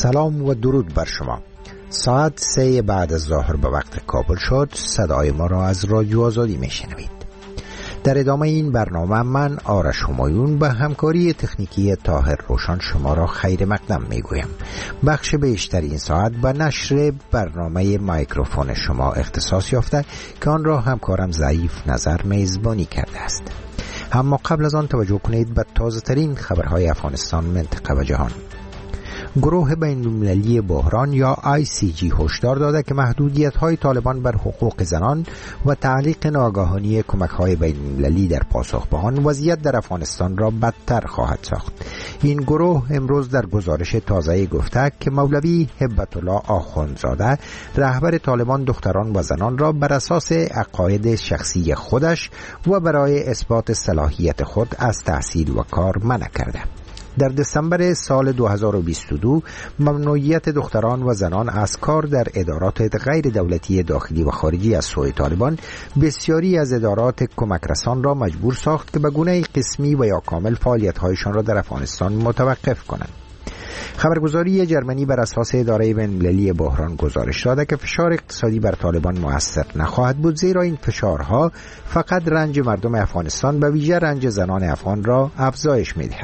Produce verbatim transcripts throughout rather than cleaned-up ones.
سلام و درود بر شما. ساعت سه بعد از ظهر به وقت کابل شد. صدای ما را از رادیو آزادی میشنوید. در ادامه این برنامه من آرش همایون به همکاری تکنیکی طاهر روشن شما را خیر مقدم میگویم. بخش بیشتر این ساعت به نشر برنامه میکروفون شما اختصاص یافته که آن را همکارم ضعیف نظر میزبانی کرده است. اما قبل از آن توجه کنید به تازه ترین خبرهای افغانستان، منطقه و جهان. گروه بین‌المللی بحران یا آی سی جی هشدار داده که محدودیت‌های طالبان بر حقوق زنان و تعلیق ناگهانی کمک‌های بین‌المللی در پاسخ به آن وضعیت در افغانستان را بدتر خواهد ساخت. این گروه امروز در گزارش تازه‌ای گفته که مولوی هبت الله آخوندزاده رهبر طالبان دختران و زنان را بر اساس عقاید شخصی خودش و برای اثبات صلاحیت خود از تحصیل و کار منع کرده. در دسامبر سال دو هزار و بیست و دو ممنوعیت دختران و زنان از کار در ادارات غیر دولتی داخلی و خارجی از سوی طالبان بسیاری از ادارات کمک رسان را مجبور ساخت که به گونه قسمی و یا کامل فعالیت‌هایشان را در افغانستان متوقف کنند. خبرگزاری جرمنی بر اساس اداره بین‌المللی بحران گزارش داده که فشار اقتصادی بر طالبان مؤثر نخواهد بود، زیرا این فشارها فقط رنج مردم افغانستان به ویژه رنج زنان افغان را افزایش می‌دهد.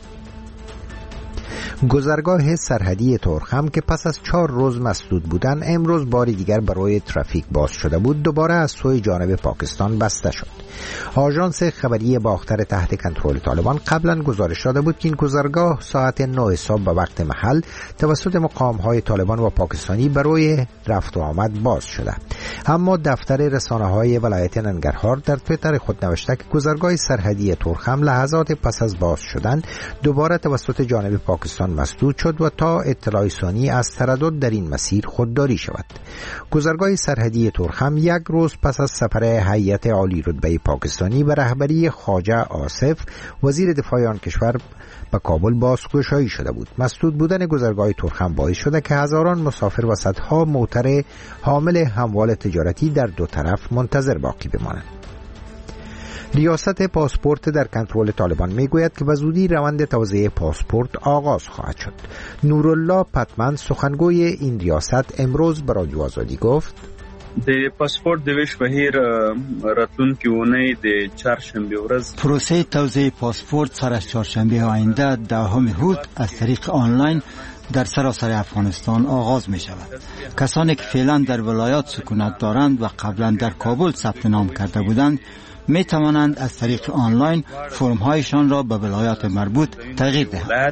گذرگاه سرحدی تورخم که پس از چهار روز مسدود بودن امروز باری دیگر برای ترافیک باز شده بود، دوباره از سوی جانب پاکستان بسته شد. آژانس خبری باختر تحت کنترل طالبان قبلا گزارش داده بود که این گذرگاه ساعت نه صبح به وقت محل توسط مقام‌های طالبان و پاکستانی برای رفت و آمد باز شده. اما دفتر رسانه‌های ولایت ننگرهار در توییتر خود نوشته که گذرگاه سرحدی تورخم لحظات پس از باز شدن دوباره توسط جانب پاکستان مسدود شد و تا اطلاع ثانی از تردد در این مسیر خودداری شود. گذرگاه سرحدی تورخم یک روز پس از سفر هیئت عالی رتبه پاکستانی به رهبری خواجه آصف وزیر دفاع آن کشور به کابل بازگشایی شده بود. مسدود بودن گذرگاه تورخم باعث شده که هزاران مسافر و صدها موتر حامل اموال تجارتی در دو طرف منتظر باقی بمانند. ریاست پاسپورت در کنترل طالبان میگوید که به زودی روند توزیع پاسپورت آغاز خواهد شد. نورالله پتمن سخنگوی این ریاست امروز به رادیو آزادی گفت: د پاسپورت د ویش بهیر راتلونکي اونۍ د چهارشنبه ورځ پروسه توزیع پاسپورت سر از چهارشنبه آینده دهم هوت از طریق آنلاین در سراسر افغانستان آغاز می شود. کسانی که فعلا در ولایات سکونت دارند و قبلا در کابل ثبت نام کرده بودند می توانند از طریق آنلاین فرم هایشان را به ولایات مربوط تغییر دهند.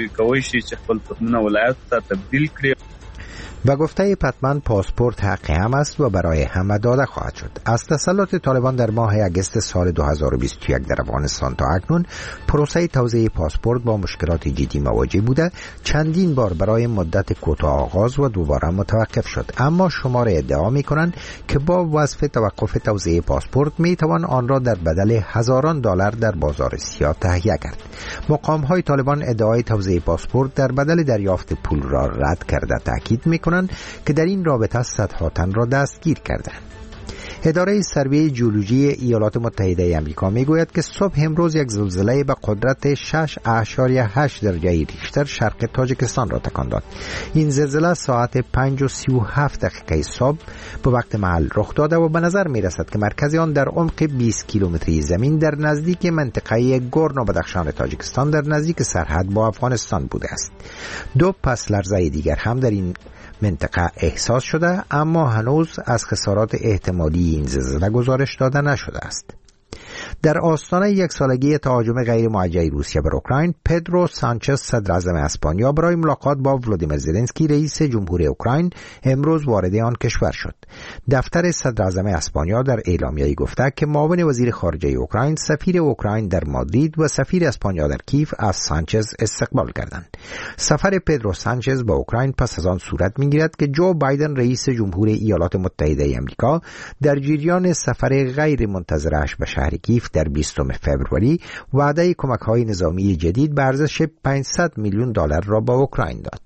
به گفته پتمن پاسپورت حق هم است و برای همه داده خواهد شد. از تسلط طالبان در ماه اگست سال دو هزار و بیست و یک در افغانستان تا اکنون پروسه توزیع پاسپورت با مشکلات جدی مواجه بوده. چندین بار برای مدت کوتاه آغاز و دوباره متوقف شد، اما شمار ادعا می‌کنند که با وصف توقف توزیع پاسپورت می‌توان آن را در بدل هزاران دلار در بازار سیاه تهیه کرد. مقام‌های طالبان ادعای توزیع پاسپورت در بدل دریافت پول را رد کرده تاکید می‌کنند که در این رابطه صدها تن را دستگیر کردند. اداره سروی جیولوژی ایالات متحده آمریکا میگوید که صبح امروز یک زلزله به قدرت شش اشاریه هشت درجه ریشتر شرق تاجیکستان را تکان داد. این زلزله ساعت پنج و سی و هفت دقیقه صبح به وقت محل رخ داده و به نظر می رسد که مرکز آن در عمق بیست کیلومتری زمین در نزدیک منطقه گورنو و بدخشان تاجیکستان در نزدیک سرحد با افغانستان بوده است. دو پس لرزه دیگر هم در این منطقه احساس شده، اما هنوز از خسارات احتمالی این زلزله گزارش داده نشده است. در آستانه یک سالگی تهاجم غیر موجه روسیه بر اوکراین، پدرو سانچز صدر اعظم اسپانیا برای ملاقات با ولودیمیر زلنسکی رئیس جمهوری اوکراین امروز وارد آن کشور شد. دفتر صدر اعظم اسپانیا در اعلامیه‌ای گفته که معاون وزیر خارجه اوکراین، سفیر اوکراین در مادرید و سفیر اسپانیا در کیف از سانچز استقبال کردند. سفر پدرو سانچز به اوکراین پس از آن صورت می‌گیرد که جو بایدن رئیس جمهوری ایالات متحده آمریکا در جریان سفر غیر منتظره‌اش به شهر کیف در بیستم فوریه وعده کمک‌های نظامی جدید به ارزش پانصد میلیون دلار را به اوکراین داد.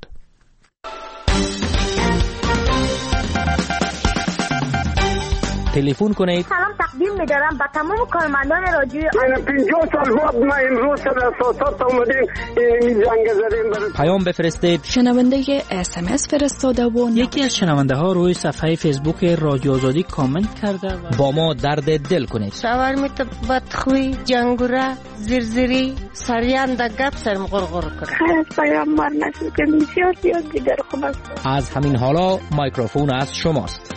تلفن کنید. سلام تقدیم می‌دارم به تمام کارمندان رادیو. من پنجاه سال بعد ما امروز در اساسات اومدیم این جنگ زدیم. پیام بفرستید. شنونده اس ام اس فرستاده و یکی از شنونده ها روی صفحه فیسبوک رادیو آزادی کامنت کرده و با ما درد دل کنید. شاورمیت بدخوی جنگوره زرزری سریان د گپ سرم غرغر کرد. خیلی پیامبر نشد که بسیار زیاد دیگر خوب است. از همین حالا میکروفون از شماست.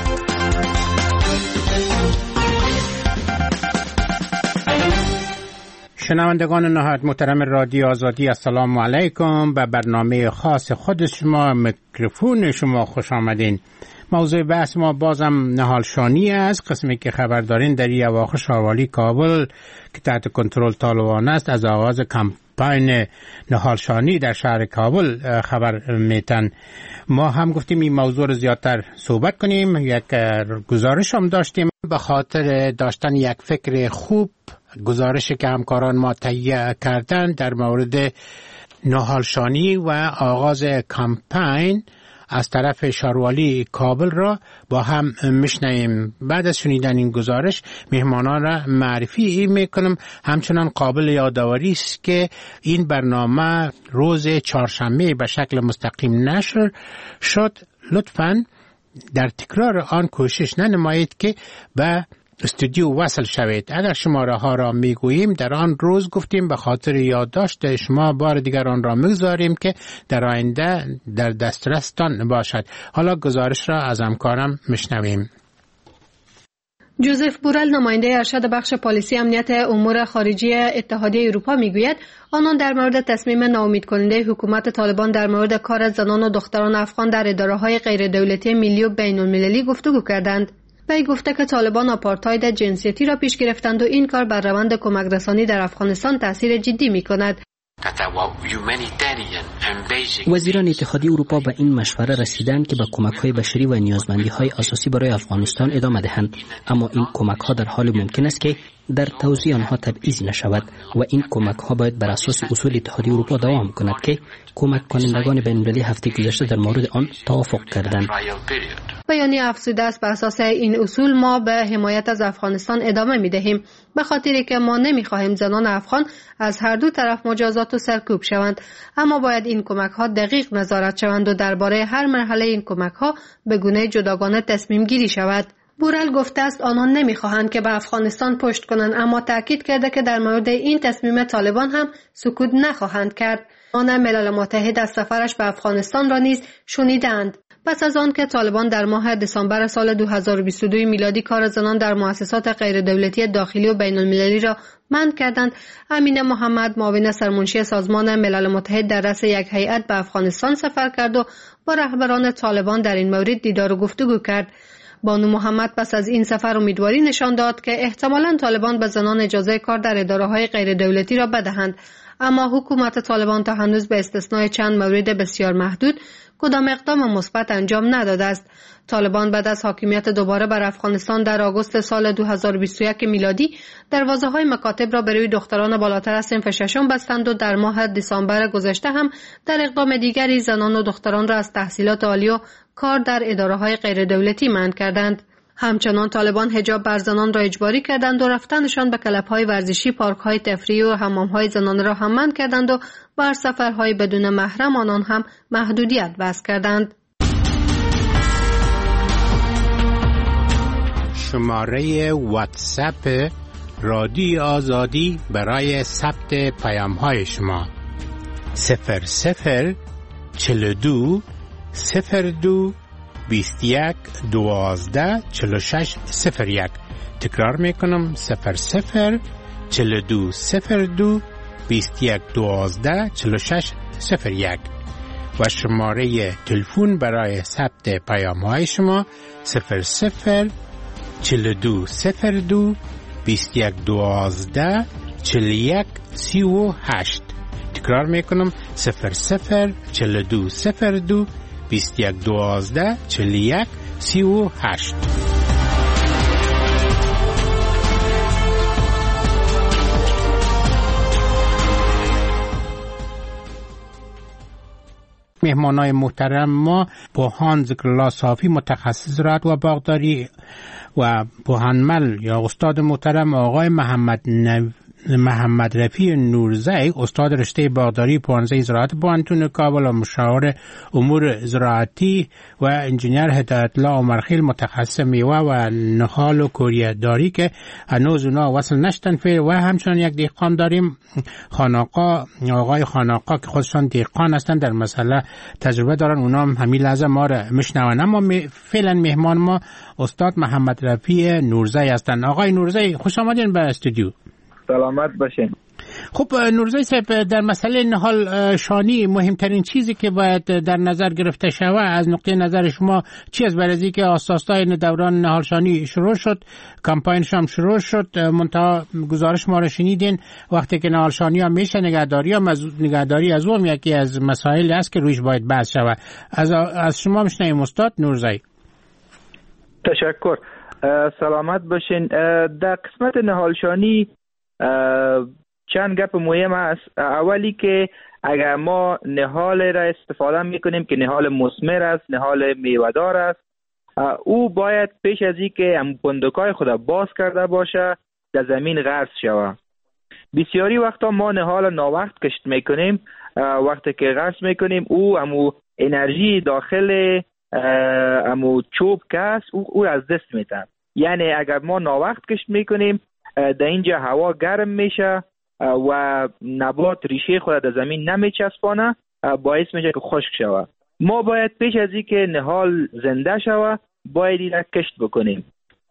شنوندگان نهایت محترم رادیو آزادی، السلام علیکم. به برنامه خاص خود شما، میکروفون شما خوش آمدین. موضوع بحث ما بازم نهالشانی است، قسمی که خبر دارین در این اواخر شاروالی کابل که تحت کنترل طالبان است از آغاز کمپاین نهالشانی در شهر کابل خبر میتن. ما هم گفتیم این موضوع رو زیادتر صحبت کنیم. یک گزارش هم داشتیم به خاطر داشتن یک فکر خوب، گزارشی که همکاران ما تهیه کردن در مورد نهالشانی و آغاز کمپاین از طرف شاروالی کابل را با هم میشنویم. بعد از شنیدن این گزارش مهمانان را معرفی میکنم. همچنان قابل یادآوری است که این برنامه روز چهارشنبه به شکل مستقیم نشر شد. لطفاً در تکرار آن کوشش ننمایید که به استودیو وصل شوید. اگر شماره ها را میگوییم در آن روز گفتیم به خاطر یادداشت شما بار دیگر آن را میگذاریم که در آینده در دسترستان باشد. حالا گزارش را از همکارم میشنویم. جوزف بورل نماینده ارشد بخش پالیسی امنیت امور خارجی اتحادیه اروپا میگوید آنان در مورد تصمیم ناامید کننده حکومت طالبان در مورد کار زنان و دختران افغان در اداره‌های غیر دولتی ملی و بین المللی گفتگو کردند. وی گفته که طالبان آپارتاید جنسیتی را پیش گرفتند و این کار بر روند کمک رسانی در افغانستان تاثیر جدی می کند. وزیران اتحادیه اروپا به این مشوره رسیدند که به کمک‌های بشری و نیازمندی‌های اساسی برای افغانستان ادامه دهند، اما این کمک‌ها در حال ممکن است که در توزیع آنها تبعیض نشود و این کمک‌ها باید بر اساس اصول اتحادیه اروپا دوام کند که کمک کنندگان بین‌المللی هفته گذشته در مورد آن توافق کردند. بیانیه افزوده است به اساس این اصول ما به حمایت از افغانستان ادامه می‌دهیم، به خاطری که ما نمی‌خواهیم زنان افغان از هر دو طرف مجازات و سرکوب شوند، اما باید این کمک‌ها دقیق نظارت شوند و درباره هر مرحله این کمک‌ها به گونه جداگانه تصمیم گیری شود. بورل گفته است آنان نمی‌خواهند که به افغانستان پشت کنند، اما تاکید کرده که در مورد این تصمیم طالبان هم سکوت نخواهند کرد. آن ملل متحد از سفرش به افغانستان را نیز شنیدند. پس از آن که طالبان در ماه دسامبر سال دو هزار و بیست و دو میلادی کار زنان در مؤسسات غیر دولتی داخلی و بین المللی را منع کردند، امین محمد معاون سرمنشی سازمان ملل متحد در رأس یک هیئت به افغانستان سفر کرد و با رهبران طالبان در این مورد دیدار و گفتگو کرد. بانو محمد پس از این سفر امیدواری نشان داد که احتمالاً طالبان به زنان اجازه کار در اداره‌های غیر دولتی را بدهند، اما حکومت طالبان تا هنوز به استثنای چند مورد بسیار محدود کدام اقدام مثبت انجام نداده است. طالبان بعد از حاکمیت دوباره بر افغانستان در آگوست سال دو هزار و بیست و یک میلادی دروازه‌های مکاتب را برای دختران بالاتر از صنف ششم بستند و در ماه دسامبر گذشته هم در اقدام دیگری زنان و دختران را از تحصیلات عالی و کار در اداره‌های غیر دولتی منع کردند. همچنان طالبان حجاب بر زنان را اجباری کردند و رفتنشان به کلب‌های ورزشی، پارک‌های تفریحی و حمام‌های زنانه را هم منع کردند و بر سفرهای بدون محرم آنان هم محدودیت وضع کردند. شماره واتساپ رادیو آزادی برای ثبت پیام‌های شما صفر صفر چهل و دو صفر دو بیست و یک دوازده چهل و شش صفر یک. تکرار میکنم صفر صفر چهل و دو صفر دو بیست و یک دوازده چهل و شش صفر یک و شماره تلفن برای ثبت پیام های شما صفر صفر چهل و دو صفر دو بیست و یک دوازده چهل و یک سی و هشت. تکرار میکنم صفر صفر چهل و دو صفر دو بیست و یک دوازده چهل و یک سی و هشت. مهمانای محترم ما با هان ذکرالله صافی متخصص زراعت و باغداری و پوهنمل یا استاد محترم آقای محمد نو... محمد رفیع نورزی، استاد رشته باغداری پوهنځی زراعت پوهنتون کابل و مشاور امور زراعتی و انجینر هدایت الله عمرخیل متخصص میوه و نخال و کوریه داری که هنوز اونا وصل نشدن فعل، و همچنان یک دهقان داریم خاناقا، آقای خاناقا که خودشان دهقان هستند، در مسئله تجربه دارن، اونا هم همین لحظه ما را میشنون. اما فعلا مهمان ما استاد محمد رفیع نورزی هستند. آقای نورزی خوش آمدین به استودیو. سلامت باشین. خب نورزی صاحب، در مسئله نهال شانی مهمترین چیزی که باید در نظر گرفته شود از نقطه نظر شما چی است؟ برای از اینکه آساستای دوران نهال شانی شروع شد، کمپاینش هم شروع شد، منتها گزارش ما رو شنیدین وقتی که نهال شانی هم میشه نگهداری هم از نگهداری از اون یکی از مسائلی است که رویش باید بحث شود. از از شما میشنویم استاد نورزی. تشکر. سلامت باشین. در قسمت نهال شانی چند گپ مهم است. اولی که اگر ما نهال را استفاده میکنیم که نهال مثمر است، نهال میوه‌دار است، او باید پیش از این که هم بندکای خود باز کرده باشه در زمین غرس شود. بسیاری وقتا ما نهال ناوقت کشت میکنیم، وقتی که غرس میکنیم او همو انرژی داخل همو چوب که است او, او از دست میتن. یعنی اگر ما ناوقت کشت میکنیم در اینجا هوا گرم میشه و نبات ریشه خود در زمین نمیچسبانه، باعث میشه که خشک شود. ما باید پیش از این که نهال زنده شود باید این را کشت بکنیم.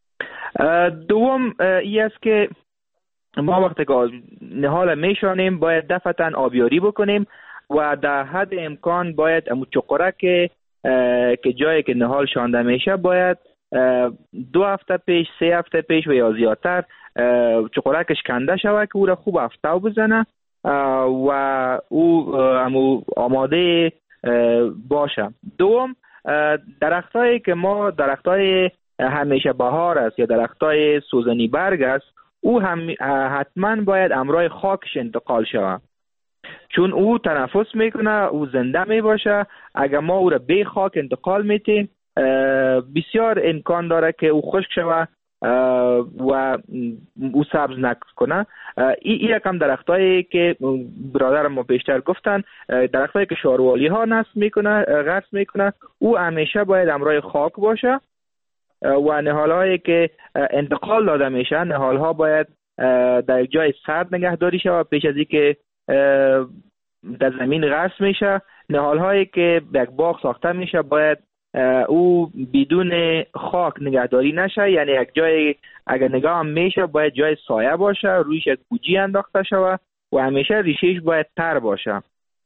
دوم این است که ما وقتی که نهال میشانیم باید دفعتاً آبیاری بکنیم و در حد امکان باید امو چقرک که جایی که نهال شانده میشه باید دو هفته پیش، سه هفته پیش و یا زیادتر چقرکش کنده شود که او را خوب افتاو بزنه و او همو آماده باشه. دوم درختایی که ما درختای همیشه بهار است یا درختای سوزنی برگ است، او هم حتما باید امرای خاکش انتقال شود، چون او تنفس میکنه، او زنده می باشه. اگر ما او را به خاک انتقال میتیم بسیار امکان داره که او خشک شود و او سبز نکنه. این ای رقم درختایی که برادر ما پیشتر گفتن، درختایی که شاروالی ها نصب میکنه، غرس میکنه، او همیشه باید امرای خاک باشه و نهال هایی که انتقال داده میشه، نهال ها باید در جای سرد نگهداری شود پیش از اینکه در زمین غرس میشه. نهال هایی که یک باغ ساخته میشه باید او بدون خاک نگهداری نشه، یعنی یک جای اگر نگاه هم میشه باید جای سایه باشه، رویش یک بوجی انداخته شود و همیشه ریشهش باید تر باشه.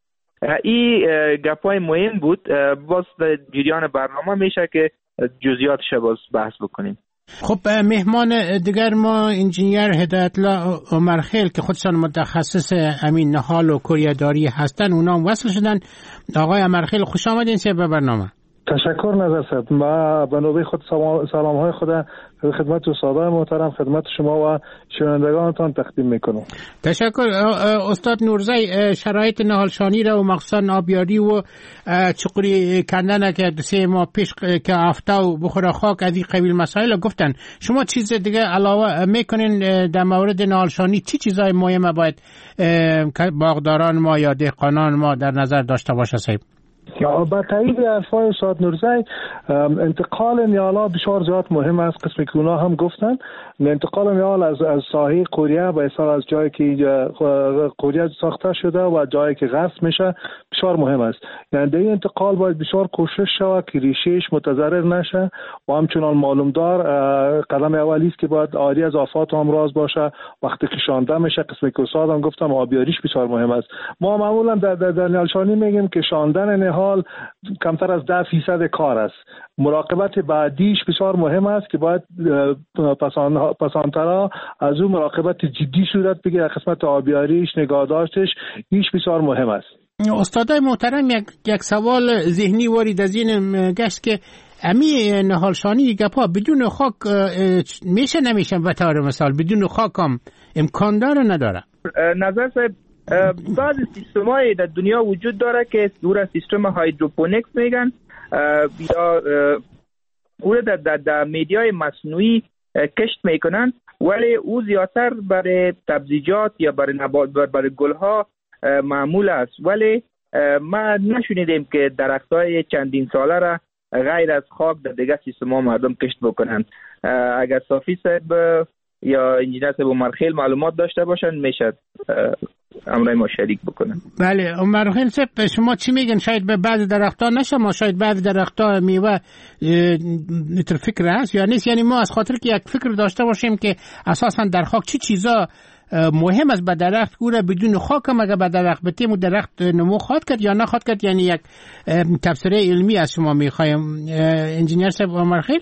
این گپای مهم بود. باز در جریان برنامه میشه که جزئیاتش باز بحث بکنیم. خب مهمان دیگر ما انجینیر هدایت الله عمرخیل که خودشان متخصص امین نهال و کوریه داری هستن، اونا هم وصل شدن. آقای عمرخیل خوش آمدین به برنامه. تشکر نظر صاحب. ما به نوبه خود سلام های خود خدمت استادان محترم، خدمت شما و شنوندگانتان تقدیم میکنم. تشکر. استاد نورزی، شرایط نهالشانی را و مخصوصا آبیاری و چقری کندن که سه ماه پیش که افتاو بخوره خاک از این قبیل مسائل گفتن، شما چیز دیگه علاوه میکنین در مورد نهالشانی؟ چی چیزای مهمه باید باغداران ما یا دهقانان ما در نظر داشته باشه صاحب؟ با تایید حرفای استاد نورزی، انتقال نهال‌ها بسیار زیاد مهم است. قسمی که اونا هم گفتن انتقال نهال از از ساحه قوریه به اصطلاح از جایی که قوریه ساخته شده و جایی که غرس میشه بسیار مهم است. یعنی در این انتقال باید بسیار کوشش شود که ریشهش متضرر نشه و همچنان معلومدار قدم اولی است که باید عاری از آفات و امراض باشه. وقتی که شانده میشه، قسمی که استاد هم گفتم آبیاریش بسیار مهم است. ما معمولا در در نهالشانی میگیم که شاندن نهال کمتر از ده فیصد کار است. مراقبت بعدیش بسیار مهم است که باید پسان پسانترا از اون مراقبت جدی صورت بگیره. قسمت آبیاریش، نگاهداشتش ایش بسیار مهم است. استادای محترم، یک یک سوال ذهنی وارد از این گشت که امی نهالشانی گپا بدون خاک میشه نمیشه؟ به طور مثال بدون خاک هم امکان داره نداره؟ نظر صاحب، بعضی سیستم‌های در دنیا وجود داره که دور از سیستم هایدروپونیکس میگن یا او در, در, در میدیای مصنوعی کشت میکنن، ولی او زیادتر برای سبزیجات یا برای نبات برای گلها معمول است. ولی ما نشونیدیم که درختای چندین ساله را غیر از خاک در دیگه سیستما مردم کشت بکنن. اگر صافی صاحب یا انجینر صاحب عمرخیل معلومات داشته باشن میشه امرای ما شریک بکنن. بله عمرخیل صاحب شما چی میگن؟ شاید به بعض درختها نشه، ما شاید بعض درختها میوه نتر فکر هست یا نیست؟ یعنی ما از خاطر که یک فکر داشته باشیم که اساسا در خاک چی چیزا مهم است به درخت گوره بدون خاک هم اگر به درخت بتیم و درخت نمو خواهد کرد یا نخواهد کرد، یعنی یک تفسیر علمی از شما میخوایم. انجینیر صاحب عمرخیل؟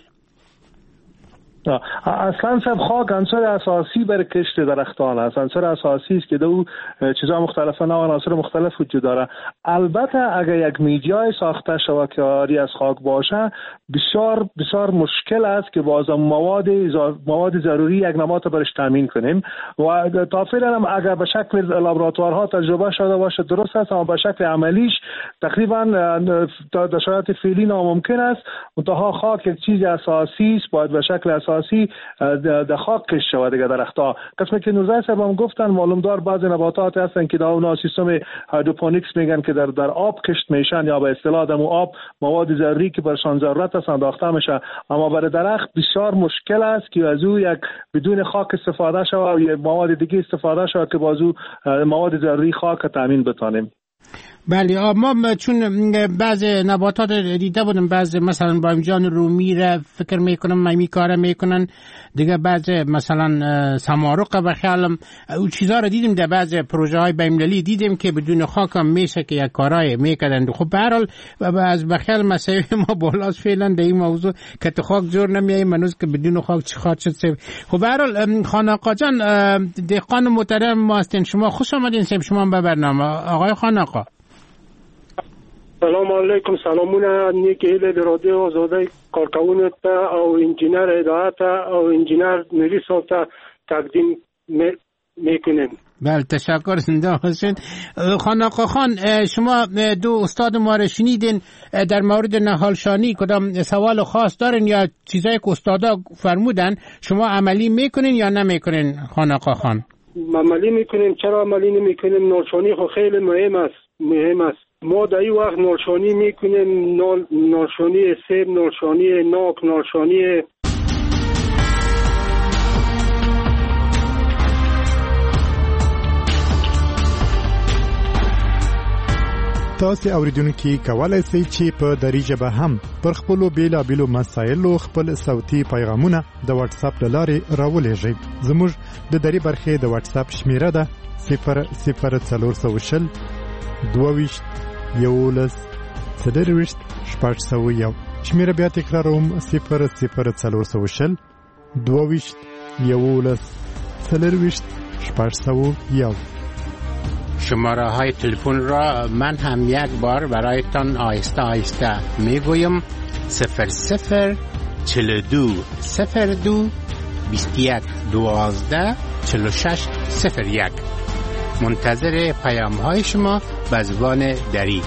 اصلا سب خاک عنصر اساسی برای کشت درختان است، عنصر اساسی است که دو چیزا مختلفه نه عناصر مختلف وجود داره. البته اگر یک میدیای ساخته شود که آری از خاک باشه بسیار بسیار مشکل است که باز مواد مواد ضروری یک نبات برش تامین کنیم و تا فعلا هم اگر به شکل لابراتوارها تجربه شده باشه درست است، اما به شکل عملیش تقریبا در شرایط فعلی ناممکن است. منتها خاک یک چیز اساسی است، باید به شکل اساسی در خاک کشت شود دیگه درختها. قسمی که نوزای صاحب هم گفتن معلوم دار بعض نباتات هستن که در اون سیستم هایدروپونیکس میگن که در در آب کشت میشن یا به اصطلاح در آب مواد ضروری که برشان ضرورت است انداخته میشه، اما برای درخت بسیار مشکل است که از او یک بدون خاک استفاده شود یا مواد دیگه استفاده شود که بازو مواد ضروری خاک تامین بتانیم. بله ما چون بعض نباتات دیده بودم، بعض مثلا بایمجان رومی را فکر میکنم میمی کاره میکنن دیگه، بعض مثلا سمارق به خیالم او چیزا را دیدیم در بعض پروژه های بین‌المللی دیدیم که بدون خاک هم میشه که یک کارای میکردن. خب به هر حال از بخیال مسئله ما بالاست فعلا در این موضوع که تو خاک جور نمیایی منوز که بدون خاک چی خواهد شد. خب به هر حال خانقا جان دهقان محترم ما هستین، شما خوش آمدین سیم شما به برنامه. آقای خانقا سلام علیکم، سلامونه نیکی هیله در رادیو آزاده کارکونت او انجینر هدایت او انجینر نویسات تقدیم میکنیم. بله تشکر زنده حسین. خانقا خان شما دو استاد ما را شنیدین، در مورد نهالشانی کدام سوال خاص دارین یا چیزایی که استادا فرمودن شما عملی میکنین یا نمیکنین؟ خانقا خان عملی میکنیم. چرا عملی نمیکنیم؟ نهالشانی خو خیلی مهم است مهم است ما در این وقت نالشانی میکنیم، نالشانی سیب، نالشانی ناک، نالشانی تاسو اوریدونکو کولای شئ چې په دری ژبه هم پر خپل بیلابیلو مسایلو خپل صوتي پیغامونه د واتس اپ لارې راولېږئ. زموږ د دری برخې د واتس اپ شمیره ده صفر صفر څلور سوه شل دوه ویشت یولس څلور ویشت شپږ سوه یو. شمیره بیا تکراروم صفر صفر څلور سوه شل دوه ویشت یولس څلور ویشت شپږ سوه یو. شماره های تلفن را من هم یک بار برایتان آهسته آهسته میگویم: صفر صفر چل دو صفر دو بیست یک دوازده چل شش صفر یک. منتظر پیام های شما به زبان دری.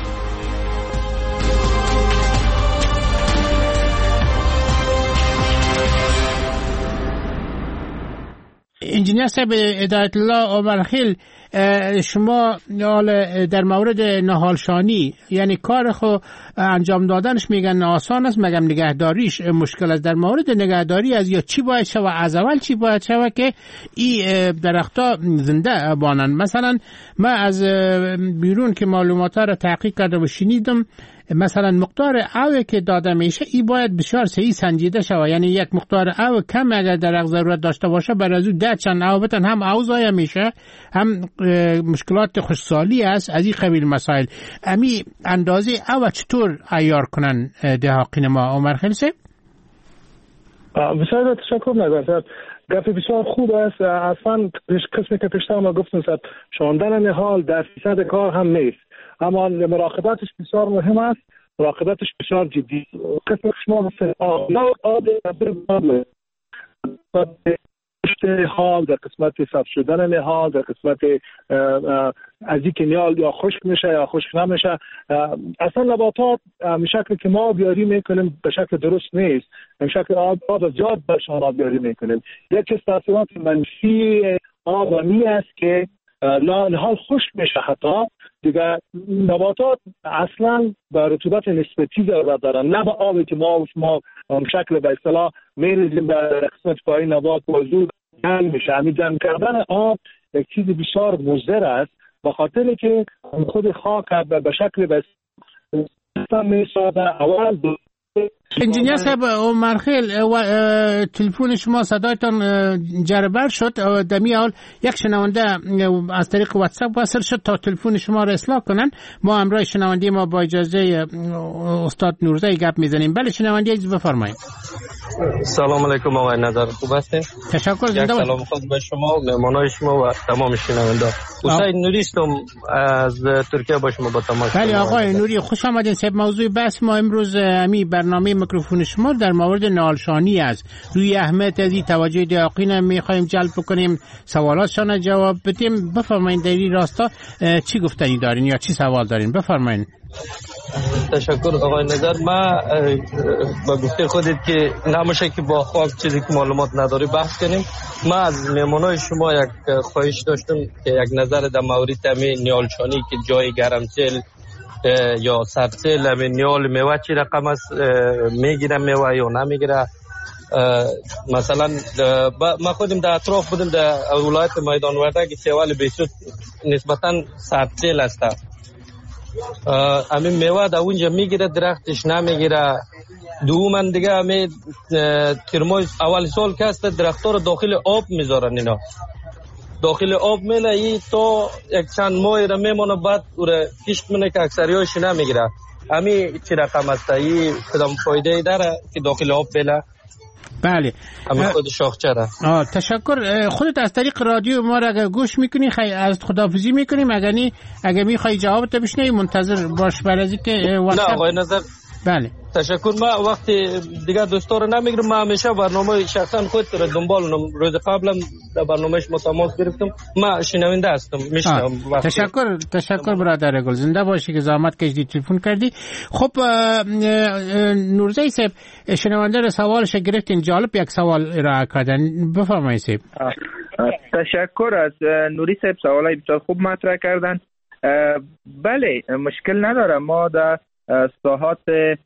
انجینیر صاحب هدایت الله عمرخیل، شما در مورد نهالشانی یعنی کار خو انجام دادنش میگن آسان است مگم نگهداریش مشکل است. در مورد نگهداری از یا چی باید شود، از اول چی باید شود که این درختها زنده بانند؟ مثلا من از بیرون که معلومات را تحقیق کردم و شنیدم مثلا مقدار آب که داده میشه ای باید بسیار صحیح سنجیده شود، یعنی یک مقدار آب کم اگر درخت ضرورت داشته باشه بر از او ده چند آب بتن هم آب ضایع میشه هم مشکلات خشکسالی است. از این قبیل مسائل امی اندازه آب چطور عیار کنن دهقان ما؟ عمرخیل صاحب بسیار تشکر نگذار. گفت بسیار خوب است. اصلا قسمی که پیشتر ما گفتم صد شاندن نهال در فیصد کار هم نیست، اما مراقبتش بسیار مهم است، مراقبتش بسیار جدی. قسم شما مثل آب آب رشد نهال، در قسمت سبز شدن نهال، در قسمت از اینکه نهال یا خشک میشه یا خشک نمیشه. اصلا نباتات به شکلی که ما آبیاری میکنیم به شکل درست نیست، به شکل آب آب زیاد برشان آبیاری میکنیم. یکی از تاثیرات منفی آب همی است که نهال خشک میشه، حتی دیگه نباتات اصلا با رطوبت نسبتی ضرورت دارن، نه با آبی که ما ما شکل به اصطلاح میریزیم به قسمت پایین نبات موضوع جمع میشه. همین جمع کردن آب یک چیز بسیار مضر است، به خاطر که خود خاک به شکل به اصطلاح میسازه. اول انجینیر صاحب عمرخیل، تلفن شما صدایتان جربر شد. دمی حال یک شنونده از طریق واتساپ وصل شد تا تلفن شما را اصلاح کنن. ما همراه شنونده ما با اجازه استاد نورزی گپ میزنیم. بله شنونده عزیز بفرمایید. سلام علیکم آقای نظر، خوب هستین؟ تشکر. زنده باشید. سلام خود به شما و مهمانای شما و تمام شنونده. حسین نوری هستم از ترکیه با شما با تماس. بله آقای نوری خوش آمدین. صاحب موضوع بحث ما امروز امی برنامه میکروفون شما در مورد نهالشانی است. روی اهمیت از این توجه دقیقین میخوایم جلب کنیم، سوالاتشان جواب بدیم. بفرمایید در این راستا چی گفتنی دارین یا چی سوال دارین؟ بفرمایید. تشکر آقای نظر. ما با گفته خودت که نمیشه که با خاک چیزی که معلومات نداری بحث کنیم. ما از مهمانای شما یک خواهش داشتم که یک نظر در مورد همین نهالشانی که جای گرمسیل یا سردسیل همین نهال میوه چی رقم است، میگیره میوه یا نمیگیره. مثلا ما خودم در اطراف بودیم در ولایت میدان وردک سیوال بیسود نسبتا سردسیل است. همین میوه در اونجا میگیره درختش نمیگیره. دومن دیگه همین ترمای اول سال که هست درختها رو داخل آب میذارن، اینا داخل آب میله ای تا یک چند ماه را میمونه، بعد او را کشت منه که اکثری هایش نمیگیره. همین چی رقم است؟ این کدام فایده داره که داخل آب میله؟ بله همین خود شاخچه را. آه تشکر. خودت از طریق رادیو ما را اگر گوش میکنی خیلی از خداحافظی میکنیم. اگر نی اگر میخوای جوابت بشنوی منتظر باش برای اینکه نه آقای نظر. بله تشکر. ما وقتی دیگه دوستا رو نمیگیرم، ما همیشه برنامه شخصا خود رو دنبال کنم. روز قبلم در برنامهش متماس گرفتم. ما شنونده هستم میشنوم. تشکر تشکر برادر گل، زنده باشی که زحمت کشیدی تلفن کردی. خب نورزی صاحب شنونده رو سوالش گرفتین، جالب یک سوال ارائه کردن. بفرمایید صاحب. تشکر از نوری صاحب، سوالای بسیار خوب مطرح کردن. بله مشکل نداره، ما در ساحات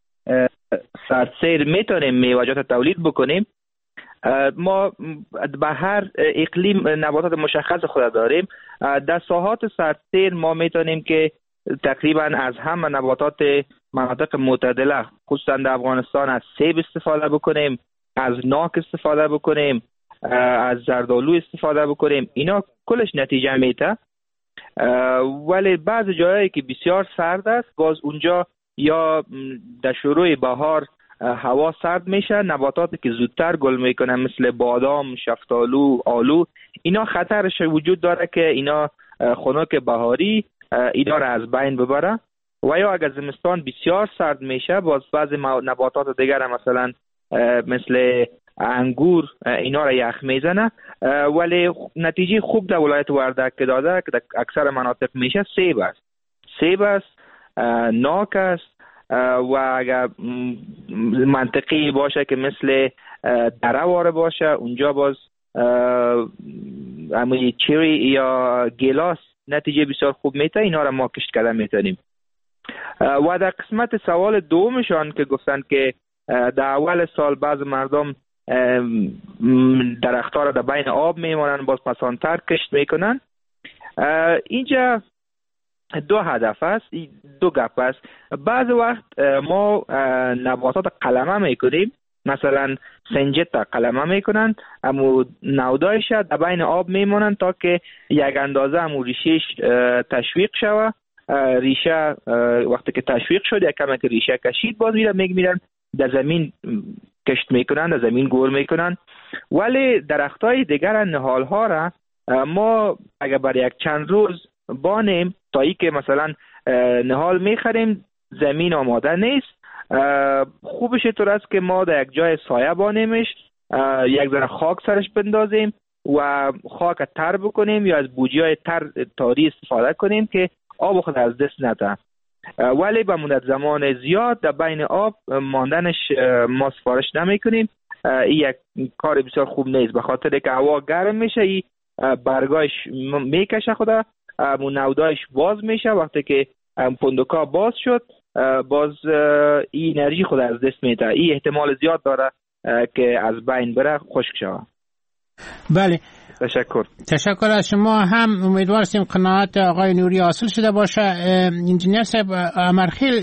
سردسیر میتونیم میوه‌جات تولید بکنیم. ما به هر اقلیم نباتات مشخص خود داریم. در ساحات سردسیر ما میتونیم که تقریبا از همه نباتات مناطق معتدله خصوصا در افغانستان از سیب استفاده بکنیم، از ناک استفاده بکنیم، از زردآلو استفاده بکنیم. اینا کلش نتیجه میده. ولی بعض جایی که بسیار سرد است، باز اونجا یا در شروع بهار هوا سرد میشه، نباتاتی که زودتر گل میکنن مثل بادام، شفتالو، آلو، اینا خطرش وجود داره که اینا خنک بهاری اینا را از بین ببره. و یا اگر زمستان بسیار سرد میشه، باز بعضی نباتات دیگر مثلا مثل انگور اینا را یخ میزنه. ولی نتیجه خوب در ولایت وردک که داده که در اکثر مناطق میشه سیب است. سیب است، ناک است و اگر منطقی باشه که مثل دره واره باشه اونجا باز اما چری یا گیلاس نتیجه بسیار خوب میته. اینا را ما کشت کردن میتونیم. و در قسمت سوال دومشان که گفتن که در اول سال بعض مردم درختها را در بین آب میمانن، باز پسانتر کشت میکنن. اینجا دو هدف است، دو گپ است. بعض وقت ما نباتات قلمه میکنیم، مثلا سنجتا قلمه میکنن، اما نودایش در بین آب میمونن تا که یک اندازه امو ریشهش تشویق شوه. ریشه وقتی که تشویق شد یک کمی که ریشه کشید، باز میرن میگمیرن در زمین کشت میکنن، در زمین گور میکنن. ولی درختای دیگر نهال ها را ما اگر برای یک چند روز بانیم تا ای که مثلا نهال میخریم زمین آماده نیست، خوبش طور است که ما در یک جای سایه بانیمش، یک ذره خاک سرش بندازیم و خاک تر بکنیم یا از بوجی‌های تر تاری استفاده کنیم که آب خود از دست نده. ولی به مدت زمان زیاد در بین آب ماندنش ما سفارش نمی کنیم. این یک کار بسیار خوب نیست، به خاطر که هوا گرم میشه، این برگایش میکشه خدا، نودایش باز میشه. وقتی که پندوکا باز شد باز این انرژی خود از دست میده. این احتمال زیاد داره که از بین بره، خشک شود. بله، تشکر. تشکر از شما. هم امیدوار هستیم قناعت آقای نوری حاصل شده باشه. انجینیر صاحب امرخیل،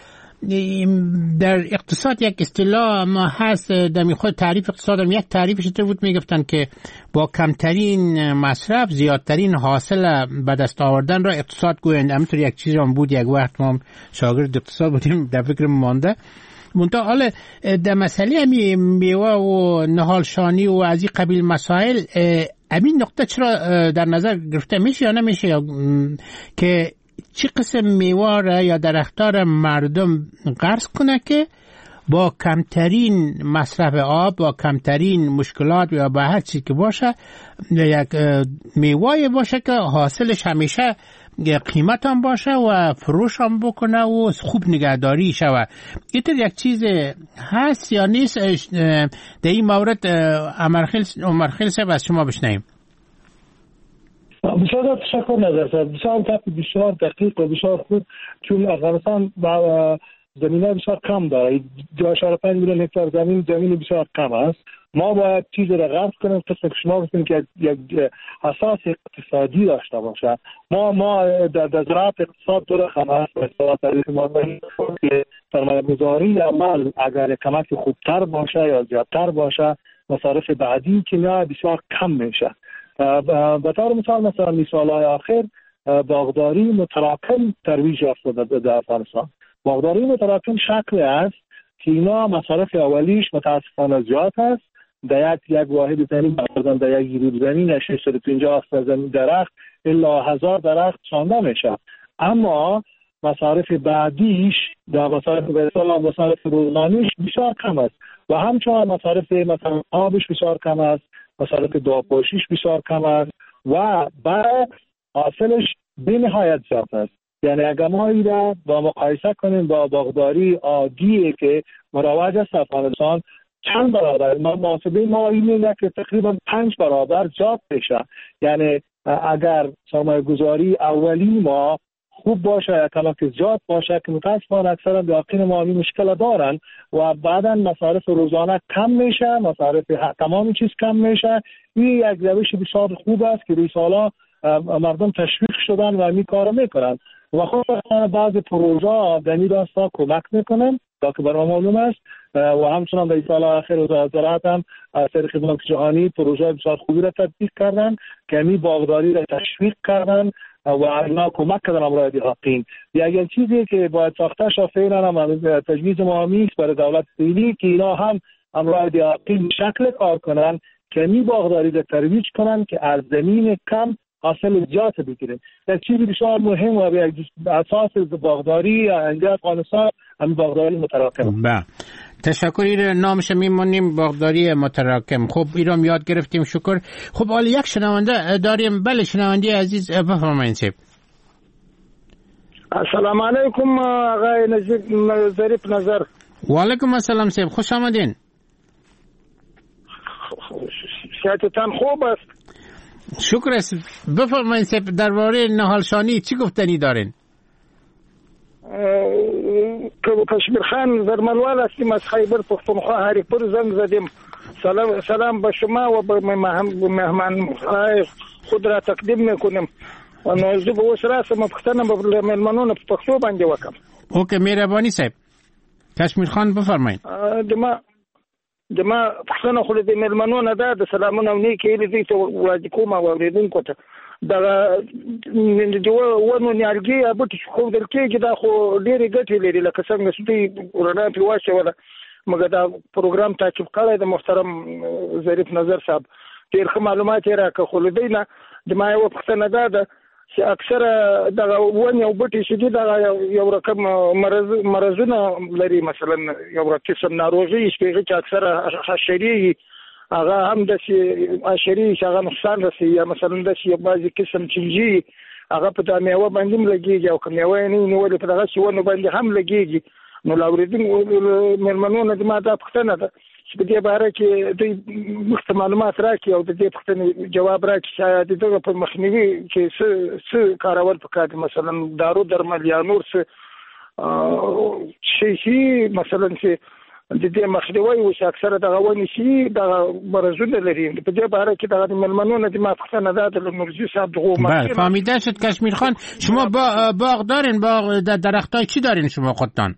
در اقتصاد یک اصطلاح ما هست، در خود تعریف اقتصاد هم یک تعریفش تو بود، میگفتن که با کمترین مصرف زیادترین حاصل به دست آوردن را اقتصاد گویند. همینطور یک چیز هم بود، یک وقت ما شاگرد اقتصاد بودیم، در فکر مانده. منتها حالا در مسئله همی میوه و نهالشانی و از این قبیل مسائل، همین نقطه چرا در نظر گرفته میشه یا نمیشه که چی قسم میوه را یا درختار مردم غرس کنه که با کمترین مصرف آب، با کمترین مشکلات یا با هر چیزی که باشه، یک میوه باشه که حاصلش همیشه قیمت هم باشه و فروش هم بکنه و خوب نگهداری شود. اینطور یک چیز هست یا نیست؟ در این مورد امرخیل امرخیل صاحب از شما بشنویم. بسیار تشکر نظر صاحب، بسیار گپ بسیار دقیق و بسیار خوب، چون افغانستان با زمینه بسیار کم داره، دو اشاره پنج میلیون هکتار زمین زمین بسیار کم است. ما باید چیزی را غرس کنیم قسم که شما بکنیم که یک اساس اقتصادی داشته باشه. ما ما در زراعت اقتصاد دو رقم هست، مثلا تاریخ ما که سرمایه‌گذاری عمل اگر کمک خوبتر باشه یا زیادتر باشه، مصارف بعدی که نه بسیار کم میشه. به طور مثال مثلا مثالهای آخر باغداری متراکم ترویج یافته در افغانستان. باغداری متراکم شکل است که اینا مصارف اولیش متاسفانه زیاد است. در یک یک واحد زمین مثلا در یک گروه زمین ششصد و پنجاه زمین درخت الا هزار درخت چانده میشه، اما مصارف بعدیش در مصارف به اصطلاح مصارف روزانیش بسیار کم است و همچنان مصارف مثلا آبش بسیار کم است، مصارف داپوشیش بسیار کم است و بعد حاصلش به نهایت زیاد است. یعنی اگر ما این را با مقایسه کنیم با باغداری عادیه که مروج است افغانستان، چند برابر ما محاسبه ما اینه که تقریبا پنج برابر زیاد میشه. یعنی اگر سرمایه گذاری اولی ما خوب باشه یا کمک زیاد باشه که متاسفانه اکثرا داخل ما این مشکل دارن و بعدا مصارف روزانه کم میشه، مصارف تمام چیز کم میشه. این یک روش بسیار خوب است که روی سالا مردم تشویق شدن و می کار میکنن و خود بعض پروژه در این راستا کمک میکنن تا که برای معلوم است و همچنان در سال آخر وزارت زراعت هم از طریق بانک جهانی پروژه بسیار خوبی را تطبیق کردن که می باغداری را تشویق کردن و اینا کمک کردن امرای دیهاتین. یک چیزی که باید ساخته شد فعلا هم تجویز ما همیست برای دولت فعلی که اینا هم امرای دیهاتین شکل کار کنن که می باغداری را ترویج کنن که از زمین کم حاصل زیاد بگیریم. یک چیزی بسیار مهم و به اساس باغداری اینجا افغانستان هم باغداری متراکم. بله، تشکر. نامش میمونیم باغداری متراکم. خب ایران یاد گرفتیم، شکر. خب حالا یک شنونده داریم. بله شنونده عزیز بفرمایید. السلام علیکم آقای نجیب ظریف نظر. و علیکم السلام صاحب، خوش آمدین. صحتتان خوب است؟ شکر است. بفرمایید صاحب درباره نهالشانی چی گفتنی دارین؟ کشمیر خان زرملوال هستیم از خیبر پختونخوا هریپور زنگ زدیم. سلام سلام به شما و به مهمان خود را تقدیم میکنیم. و نوزو به اوس راسم پختنم به مهمانون پختو باندې وکم. اوکې مهرباني صاحب. کشمیر خان بفرمایید. دما دما پختنه خو د مهمانونو ده د سلامونه نیکی دې ته واجب کوم او ورېدونکو ته دا د ونو نیالګي ابټ خو دل کې دا خو ډېری ګټې لري لکه څنګه چې ورنا په واشه ولا مګر دا پروګرام تعقیب کړی د محترم ظریف نظر صاحب ډېر ښه معلومات یې راکړه خو لدینا د ما یو پښتنه ده چې اکثره دا ونی او بټي چې دا یو رقم مرز مرزونه لري مثلا یو رقم ناروغي چې اکثره حشري هغه هم د اشری هغه نقصان رسي یا مثلا د شي بعضی قسم چنجي هغه په د میوه باندې لګيږي او کوم میوه نه نیول په دغه شیونه باندې هم لګيږي. نو لاوریدونکو مېرمنو د ما دا پښتنه ده چې په دې باره کې دوی مخته معلومات راکړي او د دې پښتنې جواب راکړي چې د دغه په مخنیوي کې څه څه کارول پکار دي، مثلا دارو درمل یا نور څه شي مثلا چې د دې مخنیوي او اکثره دغه ونی شي دغه مرزونه لري. په دې باره کې دغه مېرمنو د ما پښتنه ده د نورزی صاحب دغه بله فهمیده شد. کشمیر خان شما با باغ دارین، باغ درختای چی دارین شما خودتان؟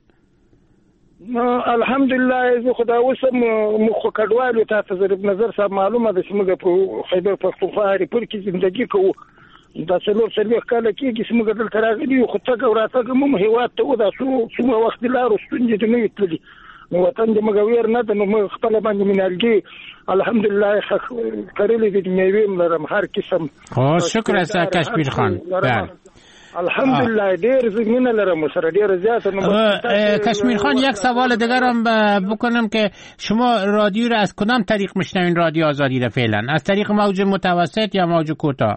الحمدلله زه خدا اوسم مخ کډوالو ته تجربه نظر صاحب معلومه ده چې موږ په خیبر پختونخوا اړیپور کې ژوندۍ کوو. دا څلور څلوېښت کاله کېږي چې موږ دلته راغلي یو، خو تګ او راتګ مو هېواد ته و دا څومره وخت لارو ستونزې ته نه وي تللي. نو وطن دې موږ ویر نه ده، نو موږ خپله باندې مینالګي الحمدلله کرلې دي، میوې م لرم هر قسم. شکر است کشمیر خان. الحمدلله ډیر زمینه لرم سره ډیر زیات. کشمیر خان یک سوال دیگر هم بکنم که شما رادیو را از کدام طریق میشنوین؟ رادیو آزادی را فعلا از طریق موج متوسط یا موج کوتاه؟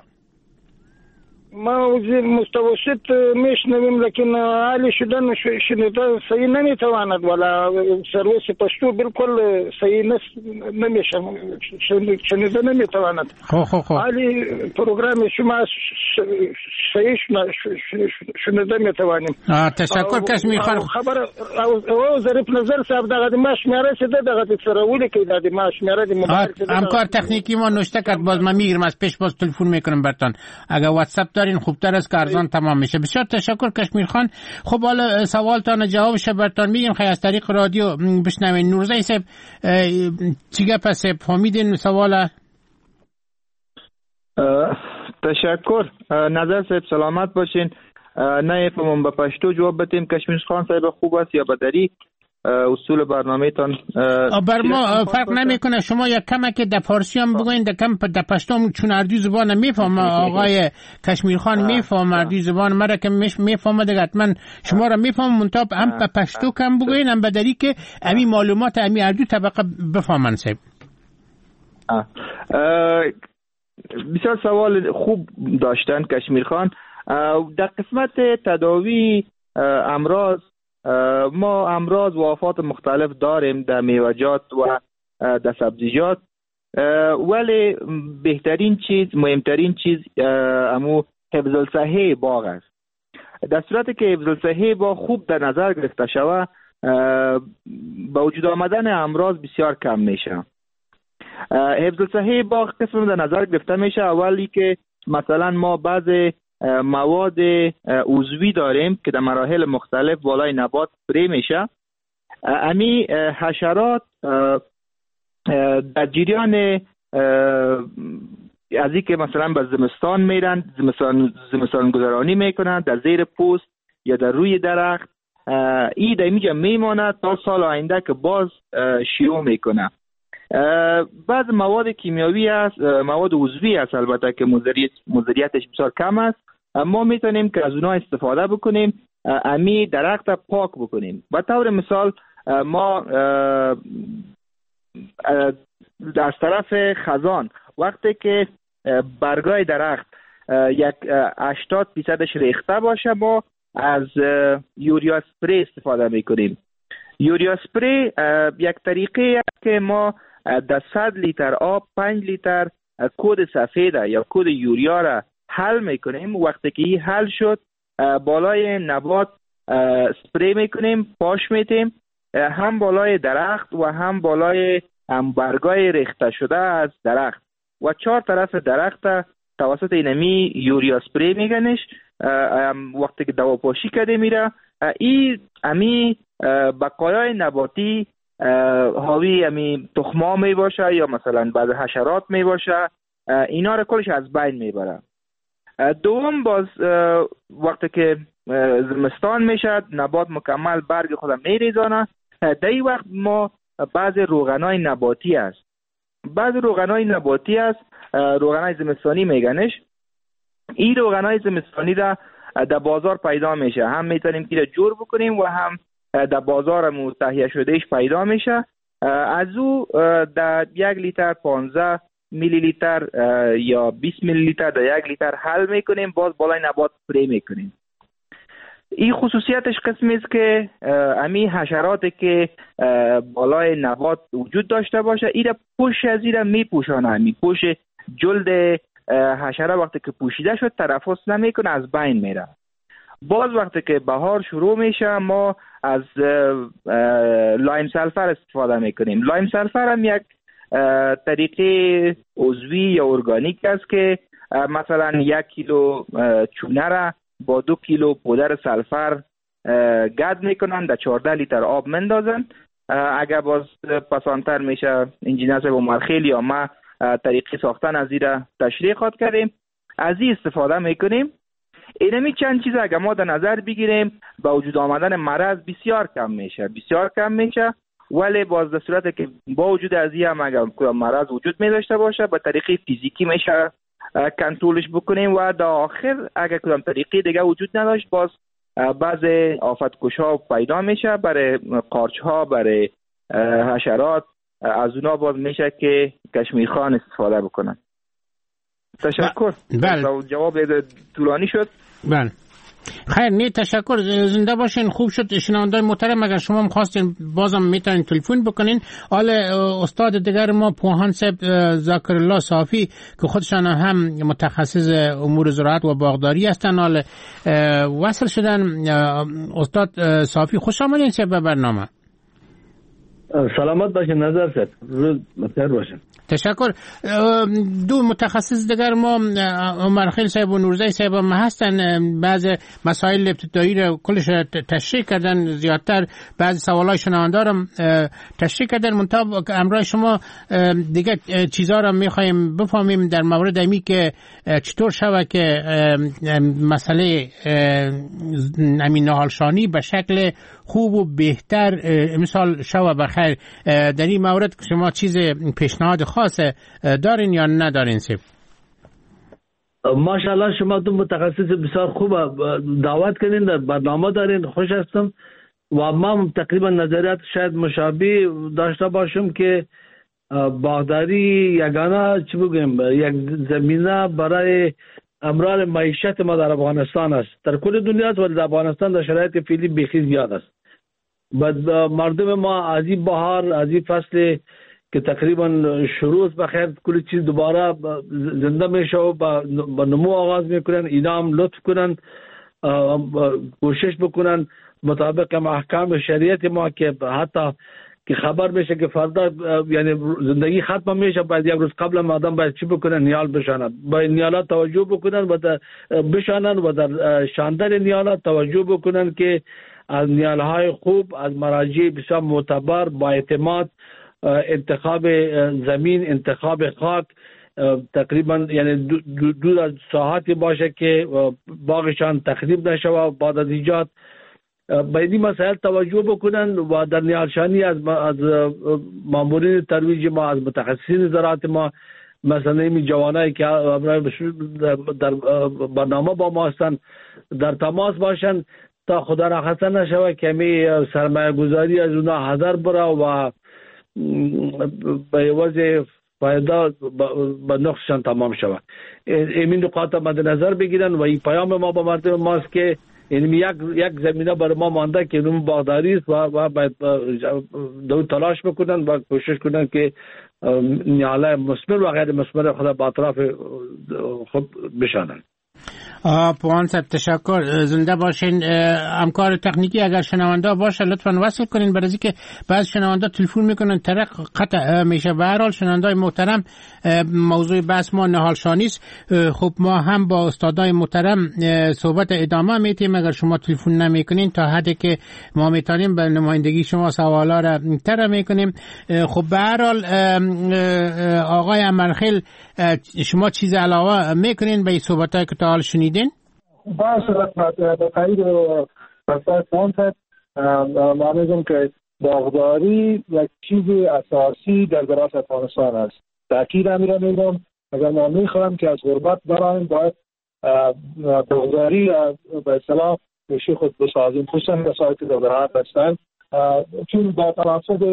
موج متوسط میشنویم، لیکن عالی شدن شنیدن صحیح نمیتواند ولا سرویس پشتو بالکل صحیح نمیشه، شنیدن نمیتواند. خو خو خو عالی پروگرام شما صحیح شنیدن میتوانیم. تشکر کشمیر خان. خبر او ظریف نظر صاحب دغه ما شمیره شده دغه سره ولې کې د ما شمیره د مبارک همکار تکنیکی ما نوشته کرد، باز من میگیرم از پیش باز تلفن میکنم برتان. اگر واتساپ دارین خوبتر است که ارزان تمام میشه. بسیار تشکر کشمیر خان. خب حالا سوالتان جوابش برتان میگیم خیلی از طریق رادیو بشنوین. نورزی صاحب چی گپ است؟ فهمیدین سوال؟ تشکر نظر صاحب سلامت باشین. نه فهمم به پشتو جواب بدیم. کشمیر خان صاحب خوب است یا بدری؟ اصول برنامه تان بر ما فرق نمیکنه. شما یک کمک در فارسی هم بگوین، در کم در پشتو چون اردوی زبان میفهمه آقای کشمیر خان میفهمه اردوی زبان مرا که میفهمه دیگه حتما شما را میفهمه. منتها هم به پشتو کم بگوین هم بدری که امی معلومات امی اردو طبقه بفهمن. صاحب بسیار سوال خوب داشتن کشمیر خان. در قسمت تداوی امراض ما امراض و آفات مختلف داریم در میوه‌جات و در سبزیجات، ولی بهترین چیز مهمترین چیز امو حفظ الصحه باغ است. در صورتی که حفظ الصحه باغ خوب در نظر گرفته شود با وجود آمدن امراض بسیار کم میشه. حفظ الصحه باغ قسم در نظر گرفته میشه اولی که مثلا ما بعض مواد عضوی داریم که در مراحل مختلف بالای نبات اسپری میشه. امی حشرات در جریان از این که مثلا به زمستان میرن، زمستان زمستان گذرانی میکنن در زیر پوست یا در روی درخت، این در اینجا میماند تا سال آینده که باز شیوع میکنه. بعض مواد کیمیاوی است، مواد عضوی است البته که مضریت مضریتش بسیار کم است. ما میتونیم که از اونها استفاده بکنیم، امی درخت پاک بکنیم. به طور مثال ما از طرف خزان وقتی که برگای درخت یک هشتاد درصدش ریخته باشه ما از یوریا اسپری استفاده میکنیم. یوریا اسپری یک طریقه است که ما در صد لیتر آب پنج لیتر کود سفید یا کود یوریا را حل میکنیم. وقتی که این حل شد بالای نبات اسپری میکنیم، پاش میتیم، هم بالای درخت و هم بالای هم برگای ریخته شده از درخت و چهار طرف درخت توسط اینمی یوریا اسپری میگنش. وقتی که دواپاشی کرده میره این امی بقایای نباتی حاوی امی تخما می باشه یا مثلا بعض حشرات می باشه، اینا را کلش از بین میبره. دوم باز وقتی که زمستان میشد نبات مکمل برگ خودم میریزانه، در این وقت ما بعض روغنای نباتی است بعض روغنای نباتی است روغنای زمستانی میگنش. این روغنای زمستانی را در بازار پیدا میشه، هم میتونیم که جور بکنیم و هم در بازار تهیه شدهش پیدا میشه. از او در یک لیتر پانزده میلی لیتر یا بیست میلی لیتر در یک لیتر حل میکنیم، باز بالای نبات پری میکنیم. این خصوصیتش قسمی است که امی حشراتی که بالای نبات وجود داشته باشه ایره پوش از ایره میپوشانه، امی پوش جلد حشره وقتی که پوشیده شد تنفس نمیکنه، از بین میره. باز وقتی که بهار شروع میشه ما از لایم سلفر استفاده میکنیم. لایم سلفر هم یک طریقه عضوی یا ارگانیک است که مثلا یک کیلو چونه را با دو کیلو پودر سلفر گد میکنن، در چهارده لیتر آب مندازن. اگر باز پسانتر میشه انجینر صاحب عمر خیلی یا ما طریقه ساختن از این تشریح خواد کردیم، از این استفاده میکنیم. اینمی چند چیز اگر ما در نظر بگیریم با وجود آمدن مرض بسیار کم میشه بسیار کم میشه ولی باز در صورت که با وجود از این هم اگر مرض وجود می داشته باشه به طریقه فیزیکی میشه کنترلش بکنیم و در آخر اگر کدام طریقه دیگه وجود نداشت باز بعض آفتکش‌ها پیدا میشه برای قارچ‌ها، برای حشرات، از اونا باز میشه که کشمیرخوان استفاده بکنن. تشکر. بله. جواب طولانی شد. بله. خیر، نه تشکر، زنده باشین. خوب شد. شنوندای محترم اگر شما هم خواستین بازم میتونین تلفن بکنین. حالا استاد دیگر ما پوهان صاحب ذاکرالله صافی که خودشان هم متخصص امور زراعت و باغداری هستن حالا وصل شدن. استاد صافی خوش آمدین صاحب به برنامه. سلامت باشین نظر صاحب، روز بخیر باشین. تشکر. دو متخصص دیگر ما عمر خیل صاحب و نورزی صاحب هم هستن، بعض مسائل ابتدایی رو کلش تشریح کردن، زیادتر بعض سوالای شنونده رو تشریح کردن. منتها امروز شما دیگه چیزا رو میخوایم بفهمیم در مورد امی که چطور شوه که مسئله امین نهالشانی به شکل خوب و بهتر مثال شوه بخیر. در این مورد شما چیز پیشنهاد خاص دارین یا ندارین سیب؟ ماشاءالله شما دو متخصص بسیار خوب دعوت کردین، در برنامه دارین، خوش هستم. و ما تقریبا نظریات شاید مشابه داشته باشم که باغداری یگانه چی بگیم یک زمینه برای امرار معیشت ما در افغانستان است. در کل دنیا است ولی در افغانستان در شرایط فعلی بیخی زیاد است. بعد مردم ما از این بهار، از این فصل که تقریبا شروع است بخیر کل چیز دوباره زنده میشه و با نمو آغاز میکنن. اینا هم لطف کنن، کوشش بکنن مطابق احکام شریعت ما که حتی که خبر میشه که فردا یعنی زندگی ختم میشه، بعد یک روز قبل آدم باید چی بکنن؟ نیال بشانن. با نیالات توجه بکنن و در بشانن و در شاندن نیالات توجه بکنن که از نیالهای خوب از مراجع بسیار معتبر با اعتماد انتخاب زمین، انتخاب خاک، تقریبا یعنی دور از ساحاتی باشه که باغشان تخریب نشه و بعد از ایجاد به این مسائل توجه بکنن و در نیالشانی از از مامورین ترویج ما، از متخصصین زراعت ما، مثلا این جوانایی که در برنامه با ما هستن در تماس باشن تا خدا نخواسته نشود که می سرمایه گذاری از اونها حذر بره و به وجه فایده به نقصشان تمام شود. این نکات مد نظر بگیرن و این پیام ما به مردم ماست که این یک یک زمینه برای ما مانده که اون باغداری است و و باید دو تلاش بکنن و کوشش کنن که نیاله مثمر و غیر مثمر خود با اطراف خود بشانن. پوان صاحب تشکر، زنده باشین. همکار تکنیکی اگر شنونده باشه لطفاً وصل کنین، برای اینکه بعض شنونده تلفن میکنن طرق قطع میشه. به هر حال شنوندای محترم موضوع بحث ما نهالشانی است. خب ما هم با استادای محترم صحبت ادامه میتیم اگر شما تلفن نمیکنین تا حدی که ما میتونیم به نمایندگی شما سوالا را طرح میکنیم. خب به هر حال آقای امرخیل شما چیز علاوه میکنین به این صحبتایی که تا حال شنیدین؟ باشه به تایید پرسای پوان صاحب ما میگم که باغداری یک چیز اساسی در زراعت افغانستان است. تاکید امیر میگم اگر ما میخوایم که از غربت برایم باید باغداری به اصطلاح میشه خود بسازیم، خصوصا کسایی که در زراعت هستند، چون با تناسب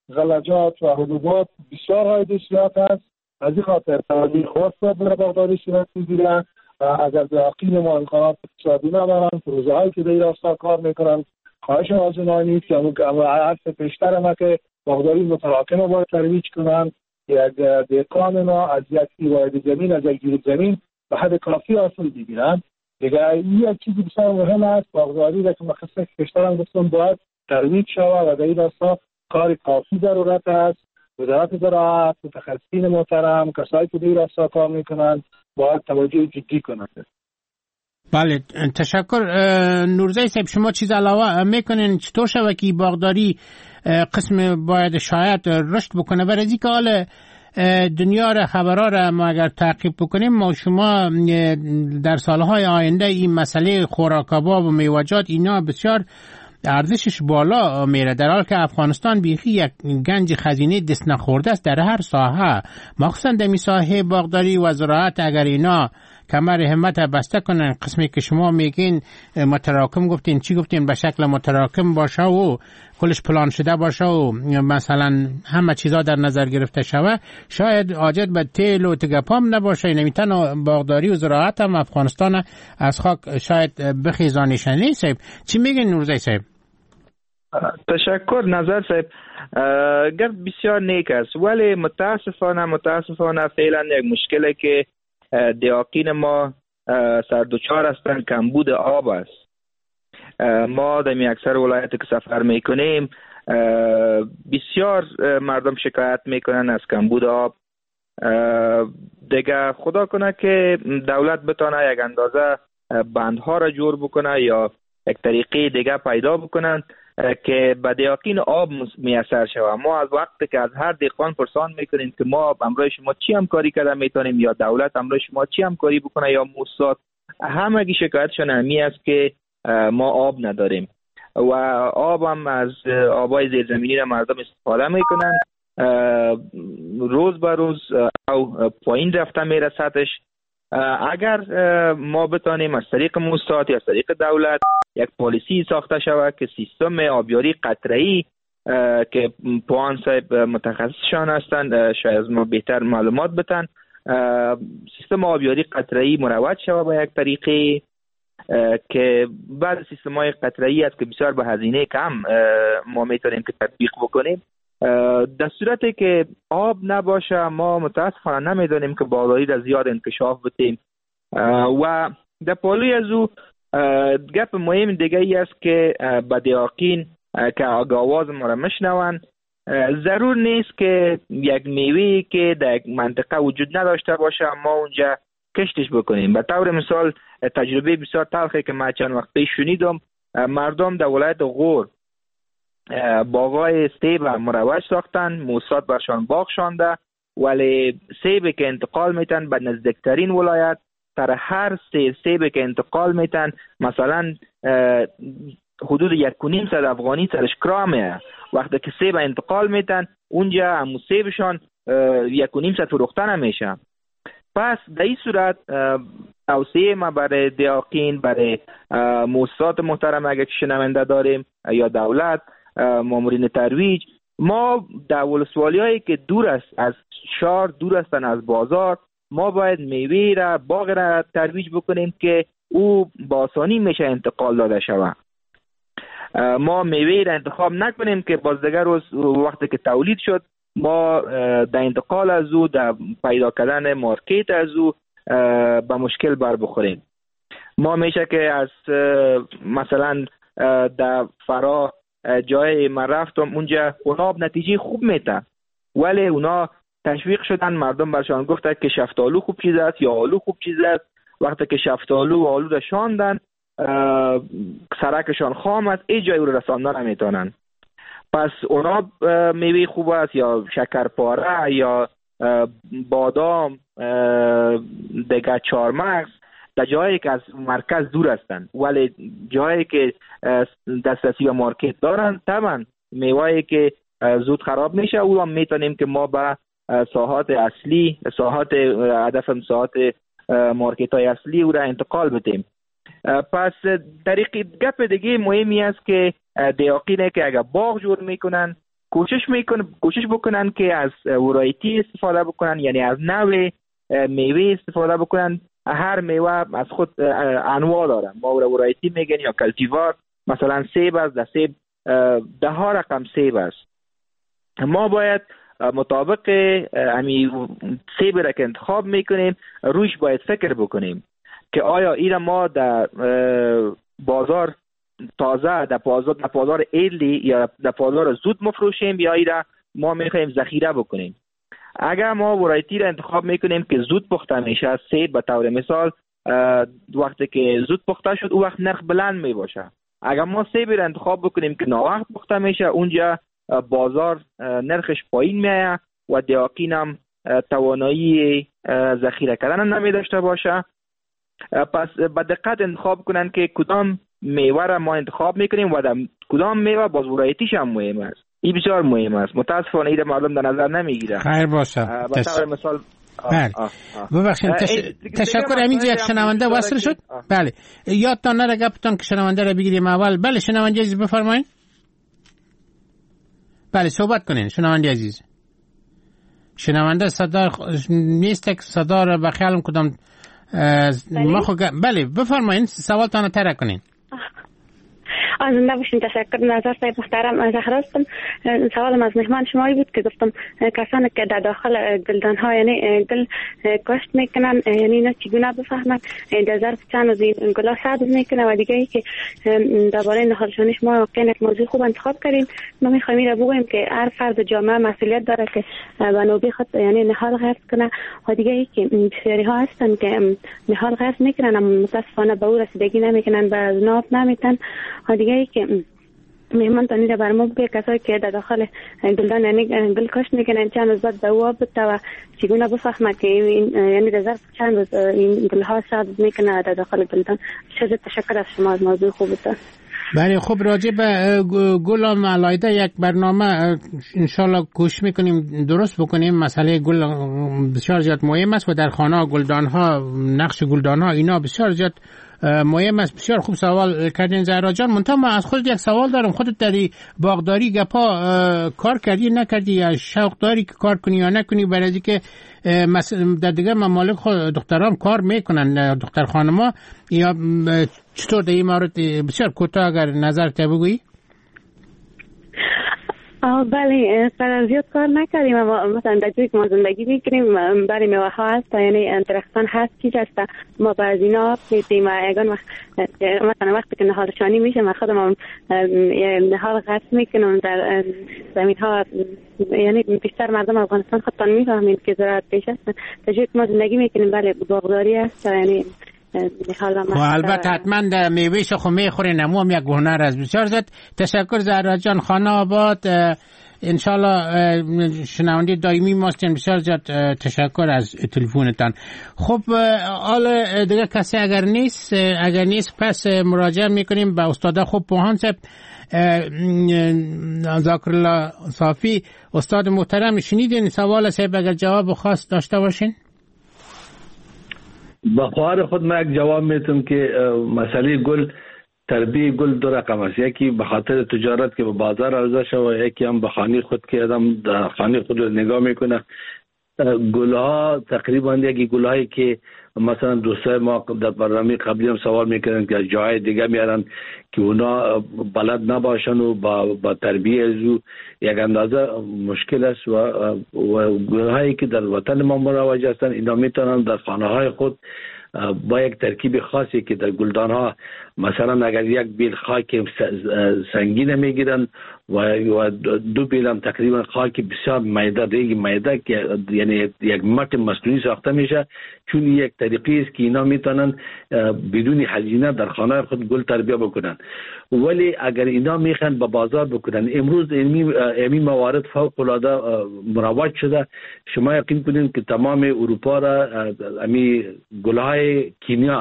غلجات و حبوبات بسیار های دشیات است. از این خاطر توجه خاص باید در باغداری صورت بگیرد و اگر دقیقین ما امکانات اقتصادی ندارند پروژه هایی که در راستا کار میکنند خواهش از اونها نیست که عرض پیشتر ما که باغداری متراکم رو باید ترویج کنند. یک دهقان ما از یک واحد زمین از یک جریب زمین به حد کافی حاصل بگیرند. دیگه این یک چیزی بسیار مهم است. باغداری را که مخصوص پیشتر هم گفتم باید ترویج شود و در این راستا کار کافی ضرورت است. وزارت زراعت، متخصصین محترم، کسایی که در این راستا کار میکنند باید توجه جدی کنند. بله تشکر. نورزی صاحب شما چیز علاوه میکنین چطور شبکه باغداری قسم باید شاید رشد بکنه و از اینکه حال دنیا را خبرها را ما اگر تعقیب بکنیم ما شما در سالهای آینده این مسئله خوراک‌آباد و میوه‌جات اینا بسیار ارزشش بالا میره، در حالی که افغانستان بیخی یک گنج خزینه دست نخورده است در هر ساحه، مخصوصا در ساحه باغداری و زراعت. اگر اینا کمر همت بسته کنن، قسمی که شما میگین متراکم گفتین، چی گفتین، به شکل متراکم باشه و کلش پلان شده باشه و مثلا همه چیزا در نظر گرفته شوه، شاید حاجت به تیل و تگپام نباشه. نمیتونه باغداری و زراعت هم افغانستان از خاک شاید بخیزانیشنی. صاحب چی میگین نورزی صاحب؟ تشکر نظر صاحب. گفت بسیار نیک است، ولی متاسفانه متاسفانه فعلا یک مشکلی که دیاقین ما سردوچار هستند کمبود آب است. ما در اکثر ولایت که سفر میکنیم بسیار مردم شکایت میکنن از کمبود آب. دیگه خدا کنه که دولت بتانه یک اندازه بندها را جور بکنه یا یک طریقه دیگه پیدا بکنن که به دیاقین آب میسر شود. ما از وقتی که از هر دهقان پرسان میکنیم که ما امروز شما چی همکاری کرده میتونیم یا دولت امروز شما چی همکاری بکنه یا موسسات، همگی شکایتشون همی است که ما آب نداریم و آب هم از آبای زیرزمینی را مردم استفاده میکنن. روز به روز او پایین رفته میره سطحش. اگر ما بتانیم از طریق موسسات یا از طریق دولت یک پالیسی ساخته شود که سیستم آبیاری قطره‌ای که پوان صاحب متخصصشان هستند شاید از ما بهتر معلومات بتن، سیستم آبیاری قطره‌ای مروج شود با یک طریقه که بعد سیستم های قطره‌ای است که بسیار به هزینه کم ما میتونیم که تطبیق بکنیم. در صورتی که آب نباشه ما متاسفانه نمیدونیم که باغداری را زیاد انکشاف بدیم. و در پالوی از او گپ مهم دیگه ای است که به دیاقین که آواز ما را مشنون، ضرور نیست که یک میوهی که در یک منطقه وجود نداشته باشه ما اونجا کشتش بکنیم. به طور مثال تجربه بسیار تلخی که من چند وقت پیش شنیدم، مردم در ولایت غور باغای سیب مروج ساختن، موسسات برشان باغ شانده، ولی سیبی که انتقال میتن به نزدیکترین ولایت تر هر سیب سیبی که انتقال میتن مثلا حدود یک و نیم صد افغانی سرش کرامه. وقتی که سیب انتقال میتن اونجا همون سیبشان یک و نیم صد فروخته نمیشه. پس در این صورت توصیه ما برای دیاقین، برای موسسات محترم اگر که شنونده داریم یا دولت، مامورین ترویج، ما در ولسوالی هایی که دور است از شهر، دور هستن از بازار، ما باید میوه را باغ را ترویج بکنیم که او با آسانی میشه انتقال داده شود. ما میوه را انتخاب نکنیم که باز دیگر روز وقتی که تولید شد ما در انتقال از او، در پیدا کردن مارکت از او به مشکل بر بخوریم. ما میشه که از مثلا در فرا جای من رفتم اونجا اوناب نتیجه خوب میده، ولی اونا تشویق شدن، مردم برشان گفتن که شفتالو خوب چیز است یا آلو خوب چیز است. وقتی که شفتالو و آلو را شاندن سرکشان خام است، ای جای او را رساندن نمیتونن. پس اوناب میوه خوب است یا شکرپاره یا بادام دیگه چارمغز در جایی که از مرکز دور هستند ولی جایی که دسترسی به مارکت دارن، طبعا میوه‌ای که زود خراب میشه او هم میتونیم که ما به ساحات اصلی، ساحات هدف ساحات مارکت های اصلی او را انتقال بدیم. پس طریق گپ دیگه مهمی است که دیاقینه که اگر باغ جور میکنن کوشش میکنن کوشش بکنن که از ورایتی استفاده بکنن، یعنی از نوع میوه استفاده بکنن. هر میوه از خود انواع داره، ما ورایتی میگن یا کلتیوار. مثلا سیب است، در سیب ده ها رقم سیب است. ما باید مطابق همی سیب را که انتخاب میکنیم روش باید فکر بکنیم که آیا اینا ما در بازار تازه در بازار در بازار ایلی یا در بازار زود مفروشیم یا اینا ما میخوایم ذخیره بکنیم. اگر ما ورایتی را انتخاب میکنیم که زود پخته میشه، سیب به طور مثال وقتی که زود پخته شد او وقت نرخ بلند میباشه. اگر ما سیب را انتخاب بکنیم که ناوقت پخته میشه، اونجا بازار نرخش پایین میاد و دیاقین هم توانایی ذخیره کردن نمی داشته باشه. پس با دقت انتخاب کنن که کدام میوه را ما انتخاب میکنیم و در کدام میوه باز ورایتیش هم مهم است. این بسیار مهم است. متاسفانه این مردم در نظر نمیگیره. خیر باشه. به طور مثال بله ببخشید تشکر. همینجا یک شنونده وصل شد. بله یادتان نره گپتان که شنونده را بگیریم اول. بله شنونده عزیز بفرمایید. بله صحبت کنین شنونده عزیز. شنونده صدا نیست که صدا را به خیالم کدام ما خو بله بفرمایید سوالتان طرح کنین. زنده باشین. تشکر. نظر صاحب محترم، زهرا هستم. سوالم از مهمان شمایی بود که گفتم کسانی که در داخل گلدان ها یعنی گل کاشت میکنن یعنی اینا چگونه بفهمن در ظرف چند روز این گلا سبز میکنه و دیگه ای که درباره نهالشانی شما واقعا یک موضوع خوب انتخاب کردین. ما میخوایم این را بگویم که هر فرد جامعه مسئولیت داره که به نوبه خود یعنی نهال غرس کنه و دیگه ای که بسیاری ها هستن که نهال غرس میکنن اما متاسفانه به او رسیدگی نمیکنن، به ناب نمیتن و دیگه ای که مهمان تانی را برام بگه کسایی که در داخل گلدان یعنی گل کاشت میکنن چند روز بعد به او بده و چگونه بفهمه که یعنی در ظرف چند روز این گل ها سبز میکنه در داخل گلدان. شد تشکر از شما، از موضوع خوبتون. بله خب راجع به گل ملایده یک برنامه انشالله کوشش میکنیم درست بکنیم. مسئله گل بسیار زیاد مهم است و در خانه گلدان ها نقش گلدان ها اینا بسیار زیاد مهم است. بسیار خوب سوال کردین زهرا جان. منتها من از خودت یک سوال دارم. خودت در باغداری گپا کار کردی نکردی یا شوق داری که کار کنی یا نکنی؟ برای اینکه در دیگه ممالک خود دختران کار میکنن، دختر خانما، یا چطور در این مورد بسیار کوتاه اگر نظر ته بگویی؟ بله سر زیاد کار نکردیم، اما مثلا در جایی که ما زندگی میکنیم برای میوه ها هست یعنی درختان هست چیز هست ما با از اینا پیتیم و اگان وقت مثلا وقتی که نهالشانی میشه من خودم نهال غرس میکنم در زمین ها یعنی بیشتر مردم افغانستان خودتان میفهمید که زراعت پیش هستن. در جایی که ما زندگی میکنیم بله باغداری هست یعنی و البته حتما در میوهش خو میخورین. امو هم یک هنر است. بسیار زیاد تشکر زهرا جان. خانه آباد انشالله شنونده دائمی ماستین. بسیار زیاد تشکر از تلفونتان. خب حالا دیگه کسی اگر نیست اگر نیست پس مراجعه میکنیم به استاد خوب پوهان صاحب ذاکر الله صافی. استاد محترم شنیدین سوال صاحب؟ اگر جواب خاص داشته باشین. با خواهر خود من یک جواب میتونم که مسئله گل تربیه گل دو رقم است. یکی به خاطر تجارت که به بازار عرضه شود و یکی هم به خانه خود که آدم در خانه خود رو نگاه میکنه. گلها تقریبا یکی گلهایی که مثلا دوستای ما در برنامه قبلی هم سوال میکنن که از جای دیگه میارن که اونا بلد نباشن و با, با تربیه ازو یک اندازه مشکل است و, و گلهایی که در وطن ما مروج هستن اینا میتونن در خانه های خود با یک ترکیب خاصی که در گلدان ها مثلا اگر یک بیل خاک سنگین میگیرن و دو بیل هم تقریبا خاک بسیار میده ریگ میده که یعنی یک مت مصنوعی ساخته میشه، چون یک طریقی است که اینا میتونن بدون هزینه در خانه خود گل تربیه بکنن. ولی اگر اینا میخوان به بازار بکنن امروز علمی علمی موارد فوق العاده مروج شده. شما یقین کنین که تمام اروپا را امی گلهای کیمیا